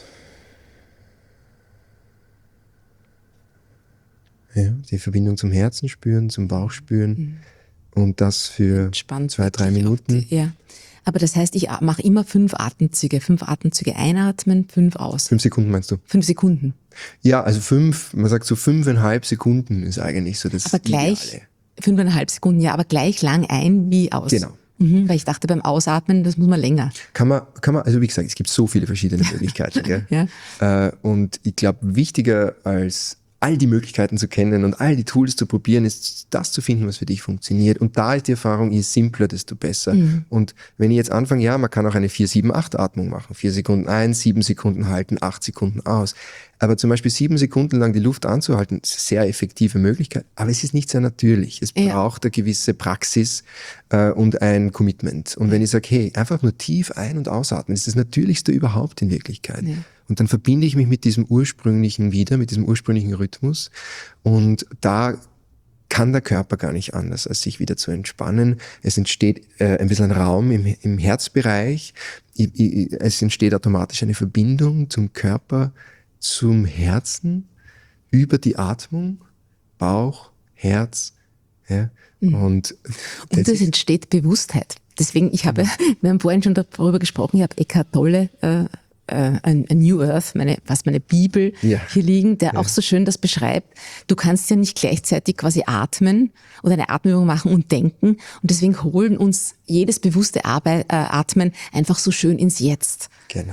Ja, die Verbindung zum Herzen spüren, zum Bauch spüren mhm. und das für Entspannt zwei, drei Minuten. Ja, aber das heißt, ich mache immer fünf Atemzüge. Fünf Atemzüge einatmen, fünf aus. Fünf Sekunden meinst du? Fünf Sekunden. Ja, also fünf, man sagt so fünfeinhalb Sekunden ist eigentlich so das Aber gleich, Ideale. Fünfeinhalb Sekunden, ja, aber gleich lang ein wie aus. Genau. Mhm, weil ich dachte, beim Ausatmen, das muss man länger. Kann man, kann man, also wie gesagt, es gibt so viele verschiedene Möglichkeiten. Gell? Ja. Äh, und ich glaube, wichtiger als all die Möglichkeiten zu kennen und all die Tools zu probieren, ist das zu finden, was für dich funktioniert. Und da ist die Erfahrung, je simpler, desto besser. Mhm. Und wenn ich jetzt anfange, ja, man kann auch eine vier sieben acht Atmung machen. vier Sekunden ein, sieben Sekunden halten, acht Sekunden aus. Aber zum Beispiel sieben Sekunden lang die Luft anzuhalten, ist eine sehr effektive Möglichkeit. Aber es ist nicht sehr natürlich. Es ja. braucht eine gewisse Praxis äh, und ein Commitment. Und wenn ich sage, hey, einfach nur tief ein- und ausatmen, ist das Natürlichste überhaupt in Wirklichkeit. Ja. Und dann verbinde ich mich mit diesem ursprünglichen wieder, mit diesem ursprünglichen Rhythmus. Und da kann der Körper gar nicht anders, als sich wieder zu entspannen. Es entsteht äh, ein bisschen Raum im, im Herzbereich. I, I, es entsteht automatisch eine Verbindung zum Körper, zum Herzen, über die Atmung, Bauch, Herz. Ja. Mhm. Und, und es entsteht Bewusstheit. Deswegen, ich habe, wir haben vorhin schon darüber gesprochen, ich habe Eckhart Tolle, äh, ein, ein New Earth, meine, was meine Bibel ja. hier liegen, der ja. auch so schön das beschreibt. Du kannst ja nicht gleichzeitig quasi atmen oder eine Atemübung machen und denken. Und deswegen holen uns jedes bewusste Arbeit, äh, Atmen einfach so schön ins Jetzt. Genau.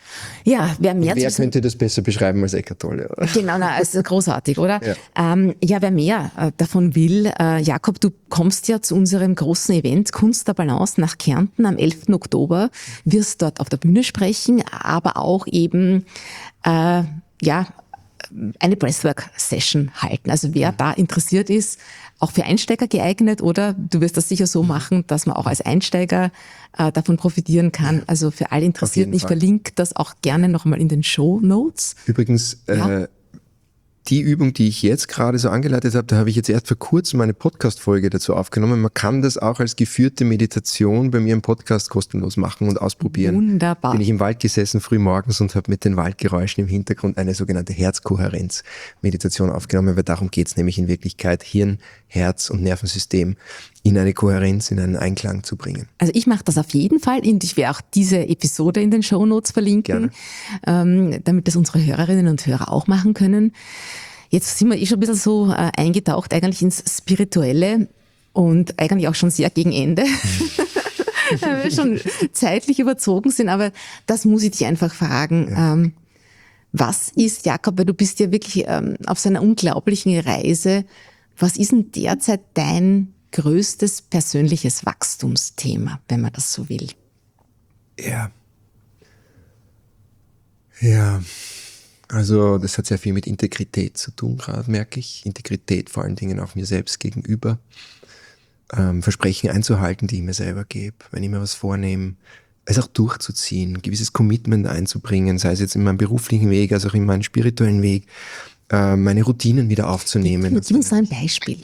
Ja, wer mehr wer zu könnte das besser beschreiben als Eckhart Tolle? Oder? Genau, na, also großartig, oder? Ja, ähm, ja wer mehr äh, davon will, äh, Jakob, du kommst ja zu unserem großen Event Kunst der Balance nach Kärnten am elften Oktober, wirst dort auf der Bühne sprechen, aber auch eben äh, ja eine Breathwork-Session halten. Also wer da interessiert ist, auch für Einsteiger geeignet, oder? Du wirst das sicher so machen, dass man auch als Einsteiger äh, davon profitieren kann. Also für alle Interessierten, ich verlinke das auch gerne nochmal in den Shownotes. Übrigens, ja. äh, die Übung, die ich jetzt gerade so angeleitet habe, da habe ich jetzt erst vor kurzem eine Podcast-Folge dazu aufgenommen. Man kann das auch als geführte Meditation bei mir im Podcast kostenlos machen und ausprobieren. Wunderbar. Bin ich im Wald gesessen früh morgens und habe mit den Waldgeräuschen im Hintergrund eine sogenannte Herzkohärenz-Meditation aufgenommen, weil darum geht es nämlich in Wirklichkeit, Hirn, Herz und Nervensystem in eine Kohärenz, in einen Einklang zu bringen. Also ich mache das auf jeden Fall und ich werde auch diese Episode in den Shownotes verlinken, ähm, damit das unsere Hörerinnen und Hörer auch machen können. Jetzt sind wir eh schon ein bisschen so äh, eingetaucht eigentlich ins Spirituelle und eigentlich auch schon sehr gegen Ende, weil wir schon zeitlich überzogen sind, aber das muss ich dich einfach fragen. Ja. Ähm, was ist, Jakob, weil du bist ja wirklich ähm, auf so einer unglaublichen Reise, was ist denn derzeit dein größtes persönliches Wachstumsthema, wenn man das so will? Ja. Ja. Also das hat sehr viel mit Integrität zu tun, gerade merke ich. Integrität vor allen Dingen auch mir selbst gegenüber. Ähm, Versprechen einzuhalten, die ich mir selber gebe. Wenn ich mir was vornehme, es auch durchzuziehen, ein gewisses Commitment einzubringen, sei es jetzt in meinem beruflichen Weg, als auch in meinem spirituellen Weg, äh, meine Routinen wieder aufzunehmen. Gib uns ein Beispiel.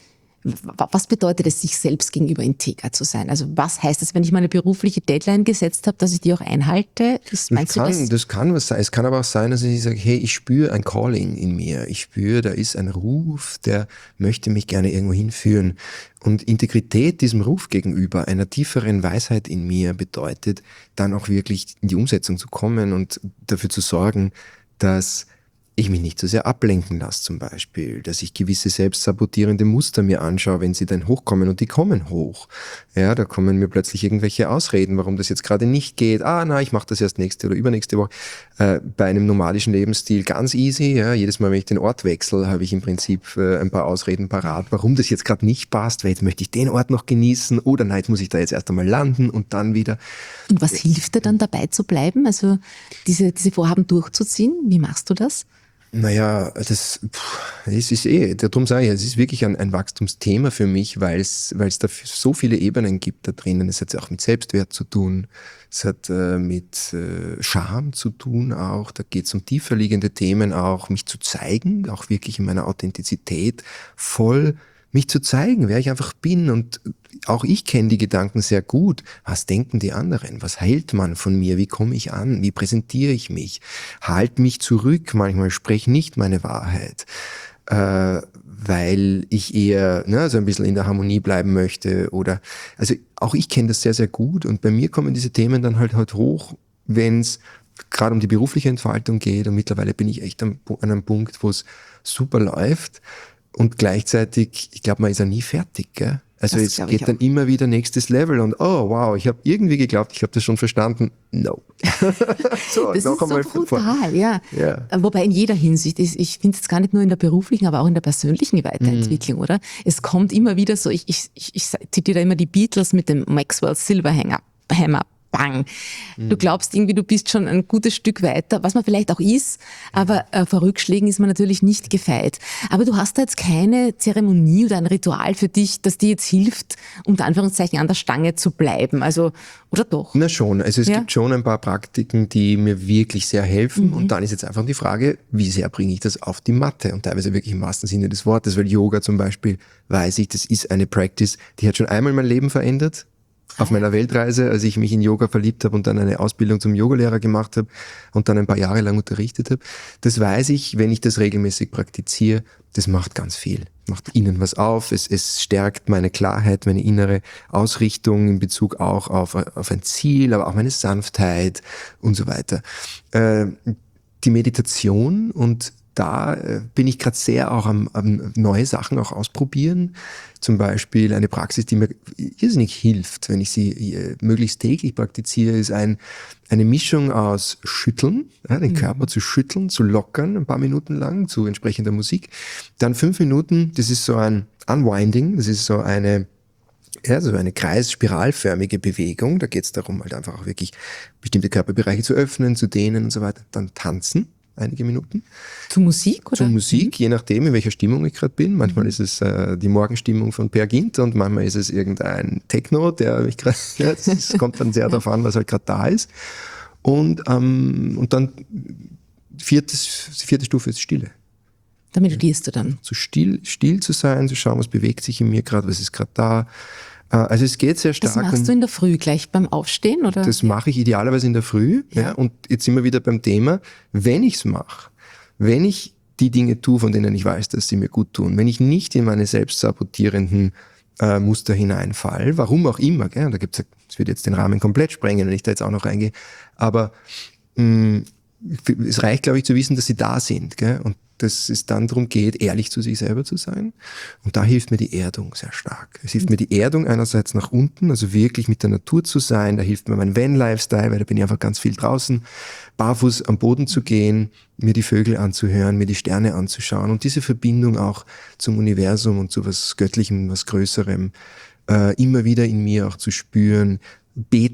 Was bedeutet es, sich selbst gegenüber integer zu sein? Also was heißt es, wenn ich meine berufliche Deadline gesetzt habe, dass ich die auch einhalte? Das, meinst das, kann, du das? das kann was sein. Es kann aber auch sein, dass ich sage, hey, ich spüre ein Calling in mir. Ich spüre, da ist ein Ruf, der möchte mich gerne irgendwo hinführen. Und Integrität diesem Ruf gegenüber, einer tieferen Weisheit in mir, bedeutet dann auch wirklich in die Umsetzung zu kommen und dafür zu sorgen, dass ich mich nicht so sehr ablenken lasse zum Beispiel, dass ich gewisse selbstsabotierende Muster mir anschaue, wenn sie dann hochkommen, und die kommen hoch. Ja, da kommen mir plötzlich irgendwelche Ausreden, warum das jetzt gerade nicht geht. Ah, na, ich mache das erst nächste oder übernächste Woche. Äh, bei einem nomadischen Lebensstil ganz easy. Ja, jedes Mal, wenn ich den Ort wechsle, habe ich im Prinzip äh, ein paar Ausreden parat, warum das jetzt gerade nicht passt, weil jetzt möchte ich den Ort noch genießen oder nein, jetzt muss ich da jetzt erst einmal landen und dann wieder. Und was hilft dir dann dabei zu bleiben? Also diese, diese Vorhaben durchzuziehen? Wie machst du das? Naja, das, pff, es ist eh, darum sage ich, es ist wirklich ein, ein Wachstumsthema für mich, weil es, weil es da so viele Ebenen gibt da drinnen. Es hat auch mit Selbstwert zu tun, es hat äh, mit äh, Scham zu tun auch, da geht es um tiefer liegende Themen auch, mich zu zeigen, auch wirklich in meiner Authentizität voll mich zu zeigen, wer ich einfach bin. Und auch ich kenne die Gedanken sehr gut. Was denken die anderen? Was hält man von mir? Wie komme ich an? Wie präsentiere ich mich? Halt mich zurück. Manchmal spreche nicht meine Wahrheit, äh, weil ich eher ne, so ein bisschen in der Harmonie bleiben möchte. Oder also auch ich kenne das sehr, sehr gut. Und bei mir kommen diese Themen dann halt, halt hoch, wenn es gerade um die berufliche Entfaltung geht. Und mittlerweile bin ich echt an, an einem Punkt, wo es super läuft. Und gleichzeitig, ich glaube, man ist ja nie fertig, gell? Also Das es geht dann immer wieder nächstes Level und oh wow, ich habe irgendwie geglaubt, ich habe das schon verstanden. No. so, das noch ist einmal so brutal, ja. ja. Wobei in jeder Hinsicht, ist, ich finde es gar nicht nur in der beruflichen, aber auch in der persönlichen Weiterentwicklung, mm. oder? Es kommt immer wieder so, ich, ich, ich, ich zitiere immer die Beatles mit dem Maxwell Silverhammer. Hammer. Bang. Du glaubst irgendwie, du bist schon ein gutes Stück weiter, was man vielleicht auch ist, aber äh, vor Rückschlägen ist man natürlich nicht gefeit. Aber du hast da jetzt keine Zeremonie oder ein Ritual für dich, das dir jetzt hilft, unter Anführungszeichen an der Stange zu bleiben, also, oder doch? Na schon, also es ja? gibt schon ein paar Praktiken, die mir wirklich sehr helfen, mhm. und dann ist jetzt einfach die Frage, wie sehr bringe ich das auf die Matte und teilweise wirklich im wahrsten Sinne des Wortes, weil Yoga zum Beispiel, weiß ich, das ist eine Practice, die hat schon einmal mein Leben verändert. Auf meiner Weltreise, als ich mich in Yoga verliebt habe und dann eine Ausbildung zum Yogalehrer gemacht habe und dann ein paar Jahre lang unterrichtet habe. Das weiß ich, wenn ich das regelmäßig praktiziere, das macht ganz viel. Macht innen was auf, es, es stärkt meine Klarheit, meine innere Ausrichtung in Bezug auch auf, auf ein Ziel, aber auch meine Sanftheit und so weiter. Äh, die Meditation, und da bin ich gerade sehr auch am, am neue Sachen auch ausprobieren. Zum Beispiel eine Praxis, die mir irrsinnig hilft, wenn ich sie äh, möglichst täglich praktiziere, ist ein, eine Mischung aus Schütteln, ja, den Körper mhm. zu schütteln, zu lockern, ein paar Minuten lang zu entsprechender Musik. Dann fünf Minuten, das ist so ein Unwinding, das ist so eine Ja, so eine kreisspiralförmige Bewegung. Da geht es darum, halt einfach auch wirklich bestimmte Körperbereiche zu öffnen, zu dehnen und so weiter. Dann tanzen. Einige Minuten. Zu Musik, oder? Zu Musik, je nachdem, in welcher Stimmung ich gerade bin. Manchmal mhm. ist es äh, die Morgenstimmung von Per Gint und manchmal ist es irgendein Techno, der mich gerade, ja, es kommt dann sehr darauf an, was halt gerade da ist. Und, ähm, und dann viertes, die vierte Stufe ist Stille. Da meditierst du dann? So still, still zu sein, zu schauen, was bewegt sich in mir gerade, was ist gerade da. Also es geht sehr stark. Das machst um, du in der Früh gleich beim Aufstehen, oder? Das mache ich idealerweise in der Früh. Ja. Ja, und jetzt sind wir wieder beim Thema, wenn ich es mache, wenn ich die Dinge tue, von denen ich weiß, dass sie mir gut tun, wenn ich nicht in meine selbstsabotierenden äh, Muster hineinfall, warum auch immer, gell? Da gibt's, es wird jetzt den Rahmen komplett sprengen, wenn ich da jetzt auch noch reingehe, aber mh, es reicht, glaube ich, zu wissen, dass sie da sind, gell? Und dass es dann darum geht, ehrlich zu sich selber zu sein. Und da hilft mir die Erdung sehr stark. Es hilft mir die Erdung einerseits nach unten, also wirklich mit der Natur zu sein. Da hilft mir mein Van-Lifestyle, weil da bin ich einfach ganz viel draußen, barfuß am Boden zu gehen, mir die Vögel anzuhören, mir die Sterne anzuschauen und diese Verbindung auch zum Universum und zu was Göttlichem, was Größerem, äh, immer wieder in mir auch zu spüren. Beten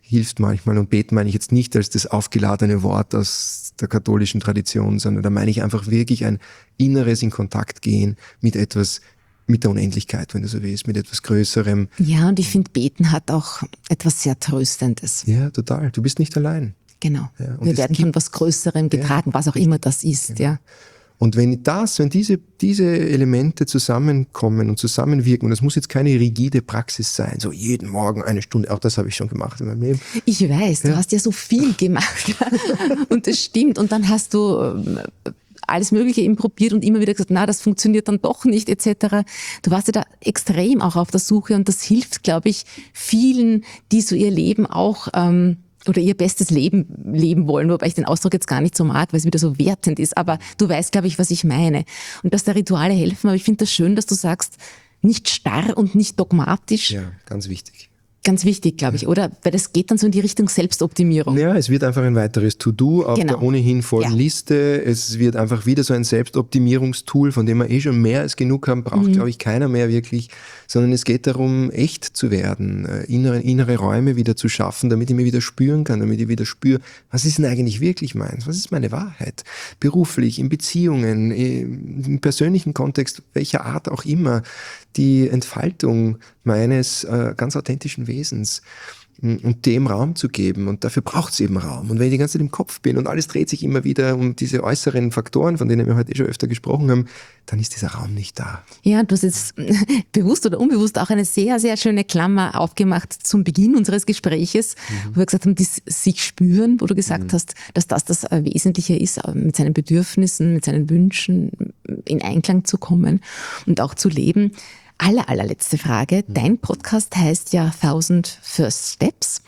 hilft manchmal. Und beten meine ich jetzt nicht als das aufgeladene Wort aus der katholischen Tradition, sondern da meine ich einfach wirklich ein inneres in Kontakt gehen mit etwas, mit der Unendlichkeit, wenn du so willst, mit etwas Größerem. Ja, und ich finde, Beten hat auch etwas sehr Tröstendes. Ja, total. Du bist nicht allein. Genau. Ja, und wir es werden gibt- von was Größerem getragen, was auch immer das ist. Ja. Und wenn das, wenn diese, diese Elemente zusammenkommen und zusammenwirken, und das muss jetzt keine rigide Praxis sein, so jeden Morgen eine Stunde, auch das habe ich schon gemacht in meinem Leben. Ich weiß, du Ja. hast ja so viel gemacht. Und das stimmt. Und dann hast du ähm, alles Mögliche eben probiert und immer wieder gesagt, na, das funktioniert dann doch nicht, et cetera. Du warst ja da extrem auch auf der Suche und das hilft, glaube ich, vielen, die so ihr Leben auch ähm, oder ihr bestes Leben leben wollen, wobei ich den Ausdruck jetzt gar nicht so mag, weil es wieder so wertend ist, aber du weißt, glaube ich, was ich meine. Und dass da Rituale helfen, aber ich finde das schön, dass du sagst, nicht starr und nicht dogmatisch. Ja, ganz wichtig. Ganz wichtig, glaube ich, oder? Weil das geht dann so in die Richtung Selbstoptimierung. Ja, es wird einfach ein weiteres To-Do auf Genau. der ohnehin vollen Ja. Liste. Es wird einfach wieder so ein Selbstoptimierungstool, von dem wir eh schon mehr als genug haben, braucht, Mhm. glaube ich, keiner mehr wirklich, sondern es geht darum, echt zu werden, äh, innere, innere Räume wieder zu schaffen, damit ich mir wieder spüren kann, damit ich wieder spüre, was ist denn eigentlich wirklich meins? Was ist meine Wahrheit? Beruflich, in Beziehungen, im persönlichen Kontext, welcher Art auch immer, die Entfaltung meines äh, ganz authentischen Wesens und dem Raum zu geben. Und dafür braucht es eben Raum. Und wenn ich die ganze Zeit im Kopf bin und alles dreht sich immer wieder um diese äußeren Faktoren, von denen wir heute eh schon öfter gesprochen haben, dann ist dieser Raum nicht da. Ja, du hast jetzt bewusst oder unbewusst auch eine sehr, sehr schöne Klammer aufgemacht zum Beginn unseres Gespräches, Mhm. wo wir gesagt haben, das sich spüren, wo du gesagt hast, dass das das äh, Wesentliche ist, äh, mit seinen Bedürfnissen, mit seinen Wünschen in Einklang zu kommen und auch zu leben. Aller, allerletzte Frage. Dein Podcast heißt ja Thousand First Steps.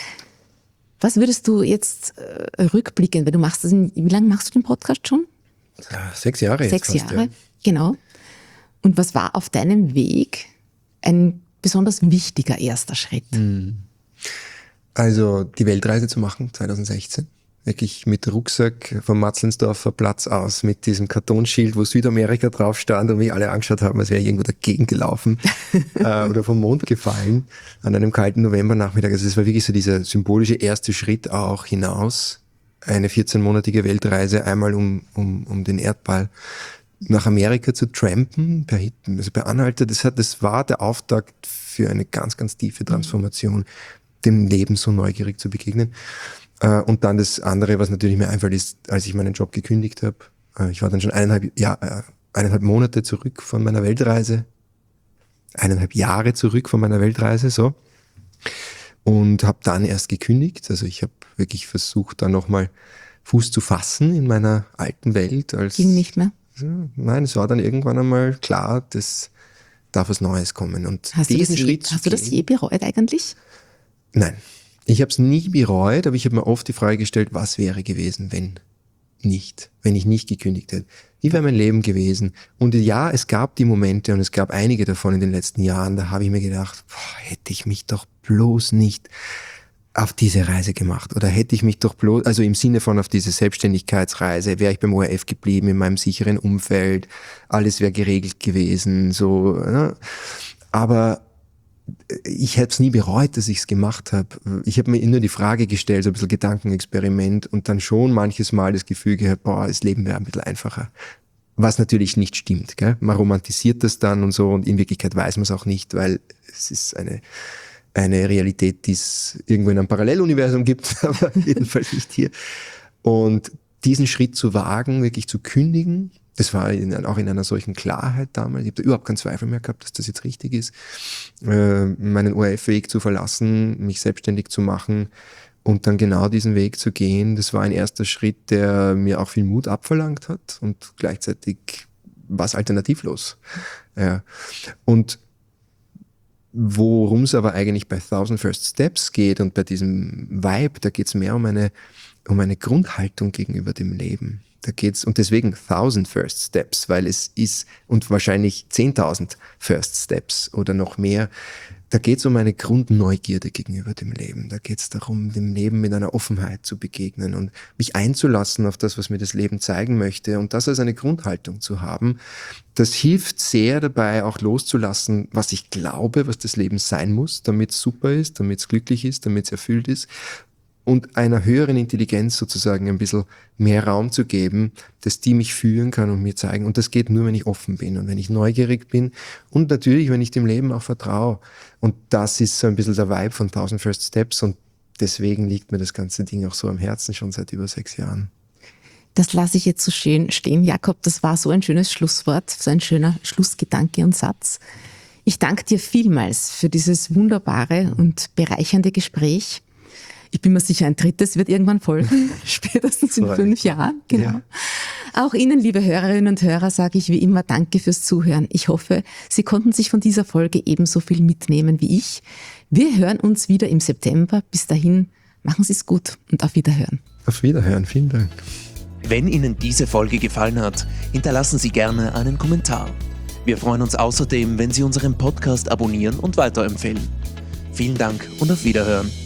Was würdest du jetzt äh, rückblicken, weil du machst das in, wie lange machst du den Podcast schon? Ja, Sechs Jahre jetzt Sechs fast, Jahre, ja. genau. Und was war auf deinem Weg ein besonders wichtiger erster Schritt? Also die Weltreise zu machen, zwanzig sechzehn. Wirklich mit Rucksack vom Matzlensdorfer Platz aus, mit diesem Kartonschild, wo Südamerika drauf stand und mich alle angeschaut haben, als wäre ich irgendwo dagegen gelaufen äh, oder vom Mond gefallen an einem kalten Novembernachmittag. Also es war wirklich so dieser symbolische erste Schritt auch hinaus. Eine vierzehnmonatige Weltreise, einmal um, um, um den Erdball nach Amerika zu trampen, per, Hit- also per Anhalter. Das, hat, das war der Auftakt für eine ganz, ganz tiefe Transformation, dem Leben so neugierig zu begegnen. Äh, Und dann das andere, was natürlich mir einfällt, ist, als ich meinen Job gekündigt habe. Äh, Ich war dann schon eineinhalb, ja, äh, eineinhalb Monate zurück von meiner Weltreise. Eineinhalb Jahre zurück von meiner Weltreise, so. Und habe dann erst gekündigt. Also ich habe wirklich versucht, da nochmal Fuß zu fassen in meiner alten Welt. Als, Ging nicht mehr? Nein, es war dann irgendwann einmal klar, dass darf was Neues kommen. Und Hast, du das, diesen je, Schritt zu hast du das gehen- je bereut eigentlich? Nein, ich habe es nie bereut, aber ich habe mir oft die Frage gestellt, was wäre gewesen, wenn nicht, wenn ich nicht gekündigt hätte. Wie wäre mein Leben gewesen? Und ja, es gab die Momente und es gab einige davon in den letzten Jahren, da habe ich mir gedacht, boah, hätte ich mich doch bloß nicht auf diese Reise gemacht oder hätte ich mich doch bloß, also im Sinne von auf diese Selbstständigkeitsreise, wäre ich beim O R F geblieben, in meinem sicheren Umfeld, alles wäre geregelt gewesen, so, ne? Aber ich hätte es nie bereut, dass ich es gemacht habe. Ich habe mir nur die Frage gestellt, so ein bisschen Gedankenexperiment und dann schon manches Mal das Gefühl gehabt, boah, das Leben wäre ein bisschen einfacher. Was natürlich nicht stimmt, gell? Man romantisiert das dann und so und in Wirklichkeit weiß man es auch nicht, weil es ist eine, eine Realität, die es irgendwo in einem Paralleluniversum gibt, aber jedenfalls nicht hier. Und diesen Schritt zu wagen, wirklich zu kündigen, das war in, auch in einer solchen Klarheit damals. Ich habe da überhaupt keinen Zweifel mehr gehabt, dass das jetzt richtig ist, äh, meinen O R F-Weg zu verlassen, mich selbstständig zu machen und dann genau diesen Weg zu gehen. Das war ein erster Schritt, der mir auch viel Mut abverlangt hat und gleichzeitig war es alternativlos. Ja. Und worum es aber eigentlich bei Thousand First Steps geht und bei diesem Vibe, da geht es mehr um eine, um eine Grundhaltung gegenüber dem Leben. Da geht's, und deswegen Thousand First Steps, weil es ist, und wahrscheinlich zehntausend First Steps oder noch mehr. Da geht es um eine Grundneugierde gegenüber dem Leben. Da geht es darum, dem Leben mit einer Offenheit zu begegnen und mich einzulassen auf das, was mir das Leben zeigen möchte und das als eine Grundhaltung zu haben. Das hilft sehr dabei, auch loszulassen, was ich glaube, was das Leben sein muss, damit es super ist, damit es glücklich ist, damit es erfüllt ist. Und einer höheren Intelligenz sozusagen ein bisschen mehr Raum zu geben, dass die mich führen kann und mir zeigen. Und das geht nur, wenn ich offen bin und wenn ich neugierig bin und natürlich, wenn ich dem Leben auch vertraue. Und das ist so ein bisschen der Vibe von Thousand First Steps und deswegen liegt mir das ganze Ding auch so am Herzen, schon seit über sechs Jahren. Das lasse ich jetzt so schön stehen. Jakob, das war so ein schönes Schlusswort, so ein schöner Schlussgedanke und Satz. Ich danke dir vielmals für dieses wunderbare und bereichernde Gespräch. Ich bin mir sicher, ein drittes wird irgendwann folgen, spätestens in fünf Jahren. Genau. Ja. Auch Ihnen, liebe Hörerinnen und Hörer, sage ich wie immer Danke fürs Zuhören. Ich hoffe, Sie konnten sich von dieser Folge ebenso viel mitnehmen wie ich. Wir hören uns wieder im September. Bis dahin, machen Sie es gut und auf Wiederhören. Auf Wiederhören, vielen Dank. Wenn Ihnen diese Folge gefallen hat, hinterlassen Sie gerne einen Kommentar. Wir freuen uns außerdem, wenn Sie unseren Podcast abonnieren und weiterempfehlen. Vielen Dank und auf Wiederhören.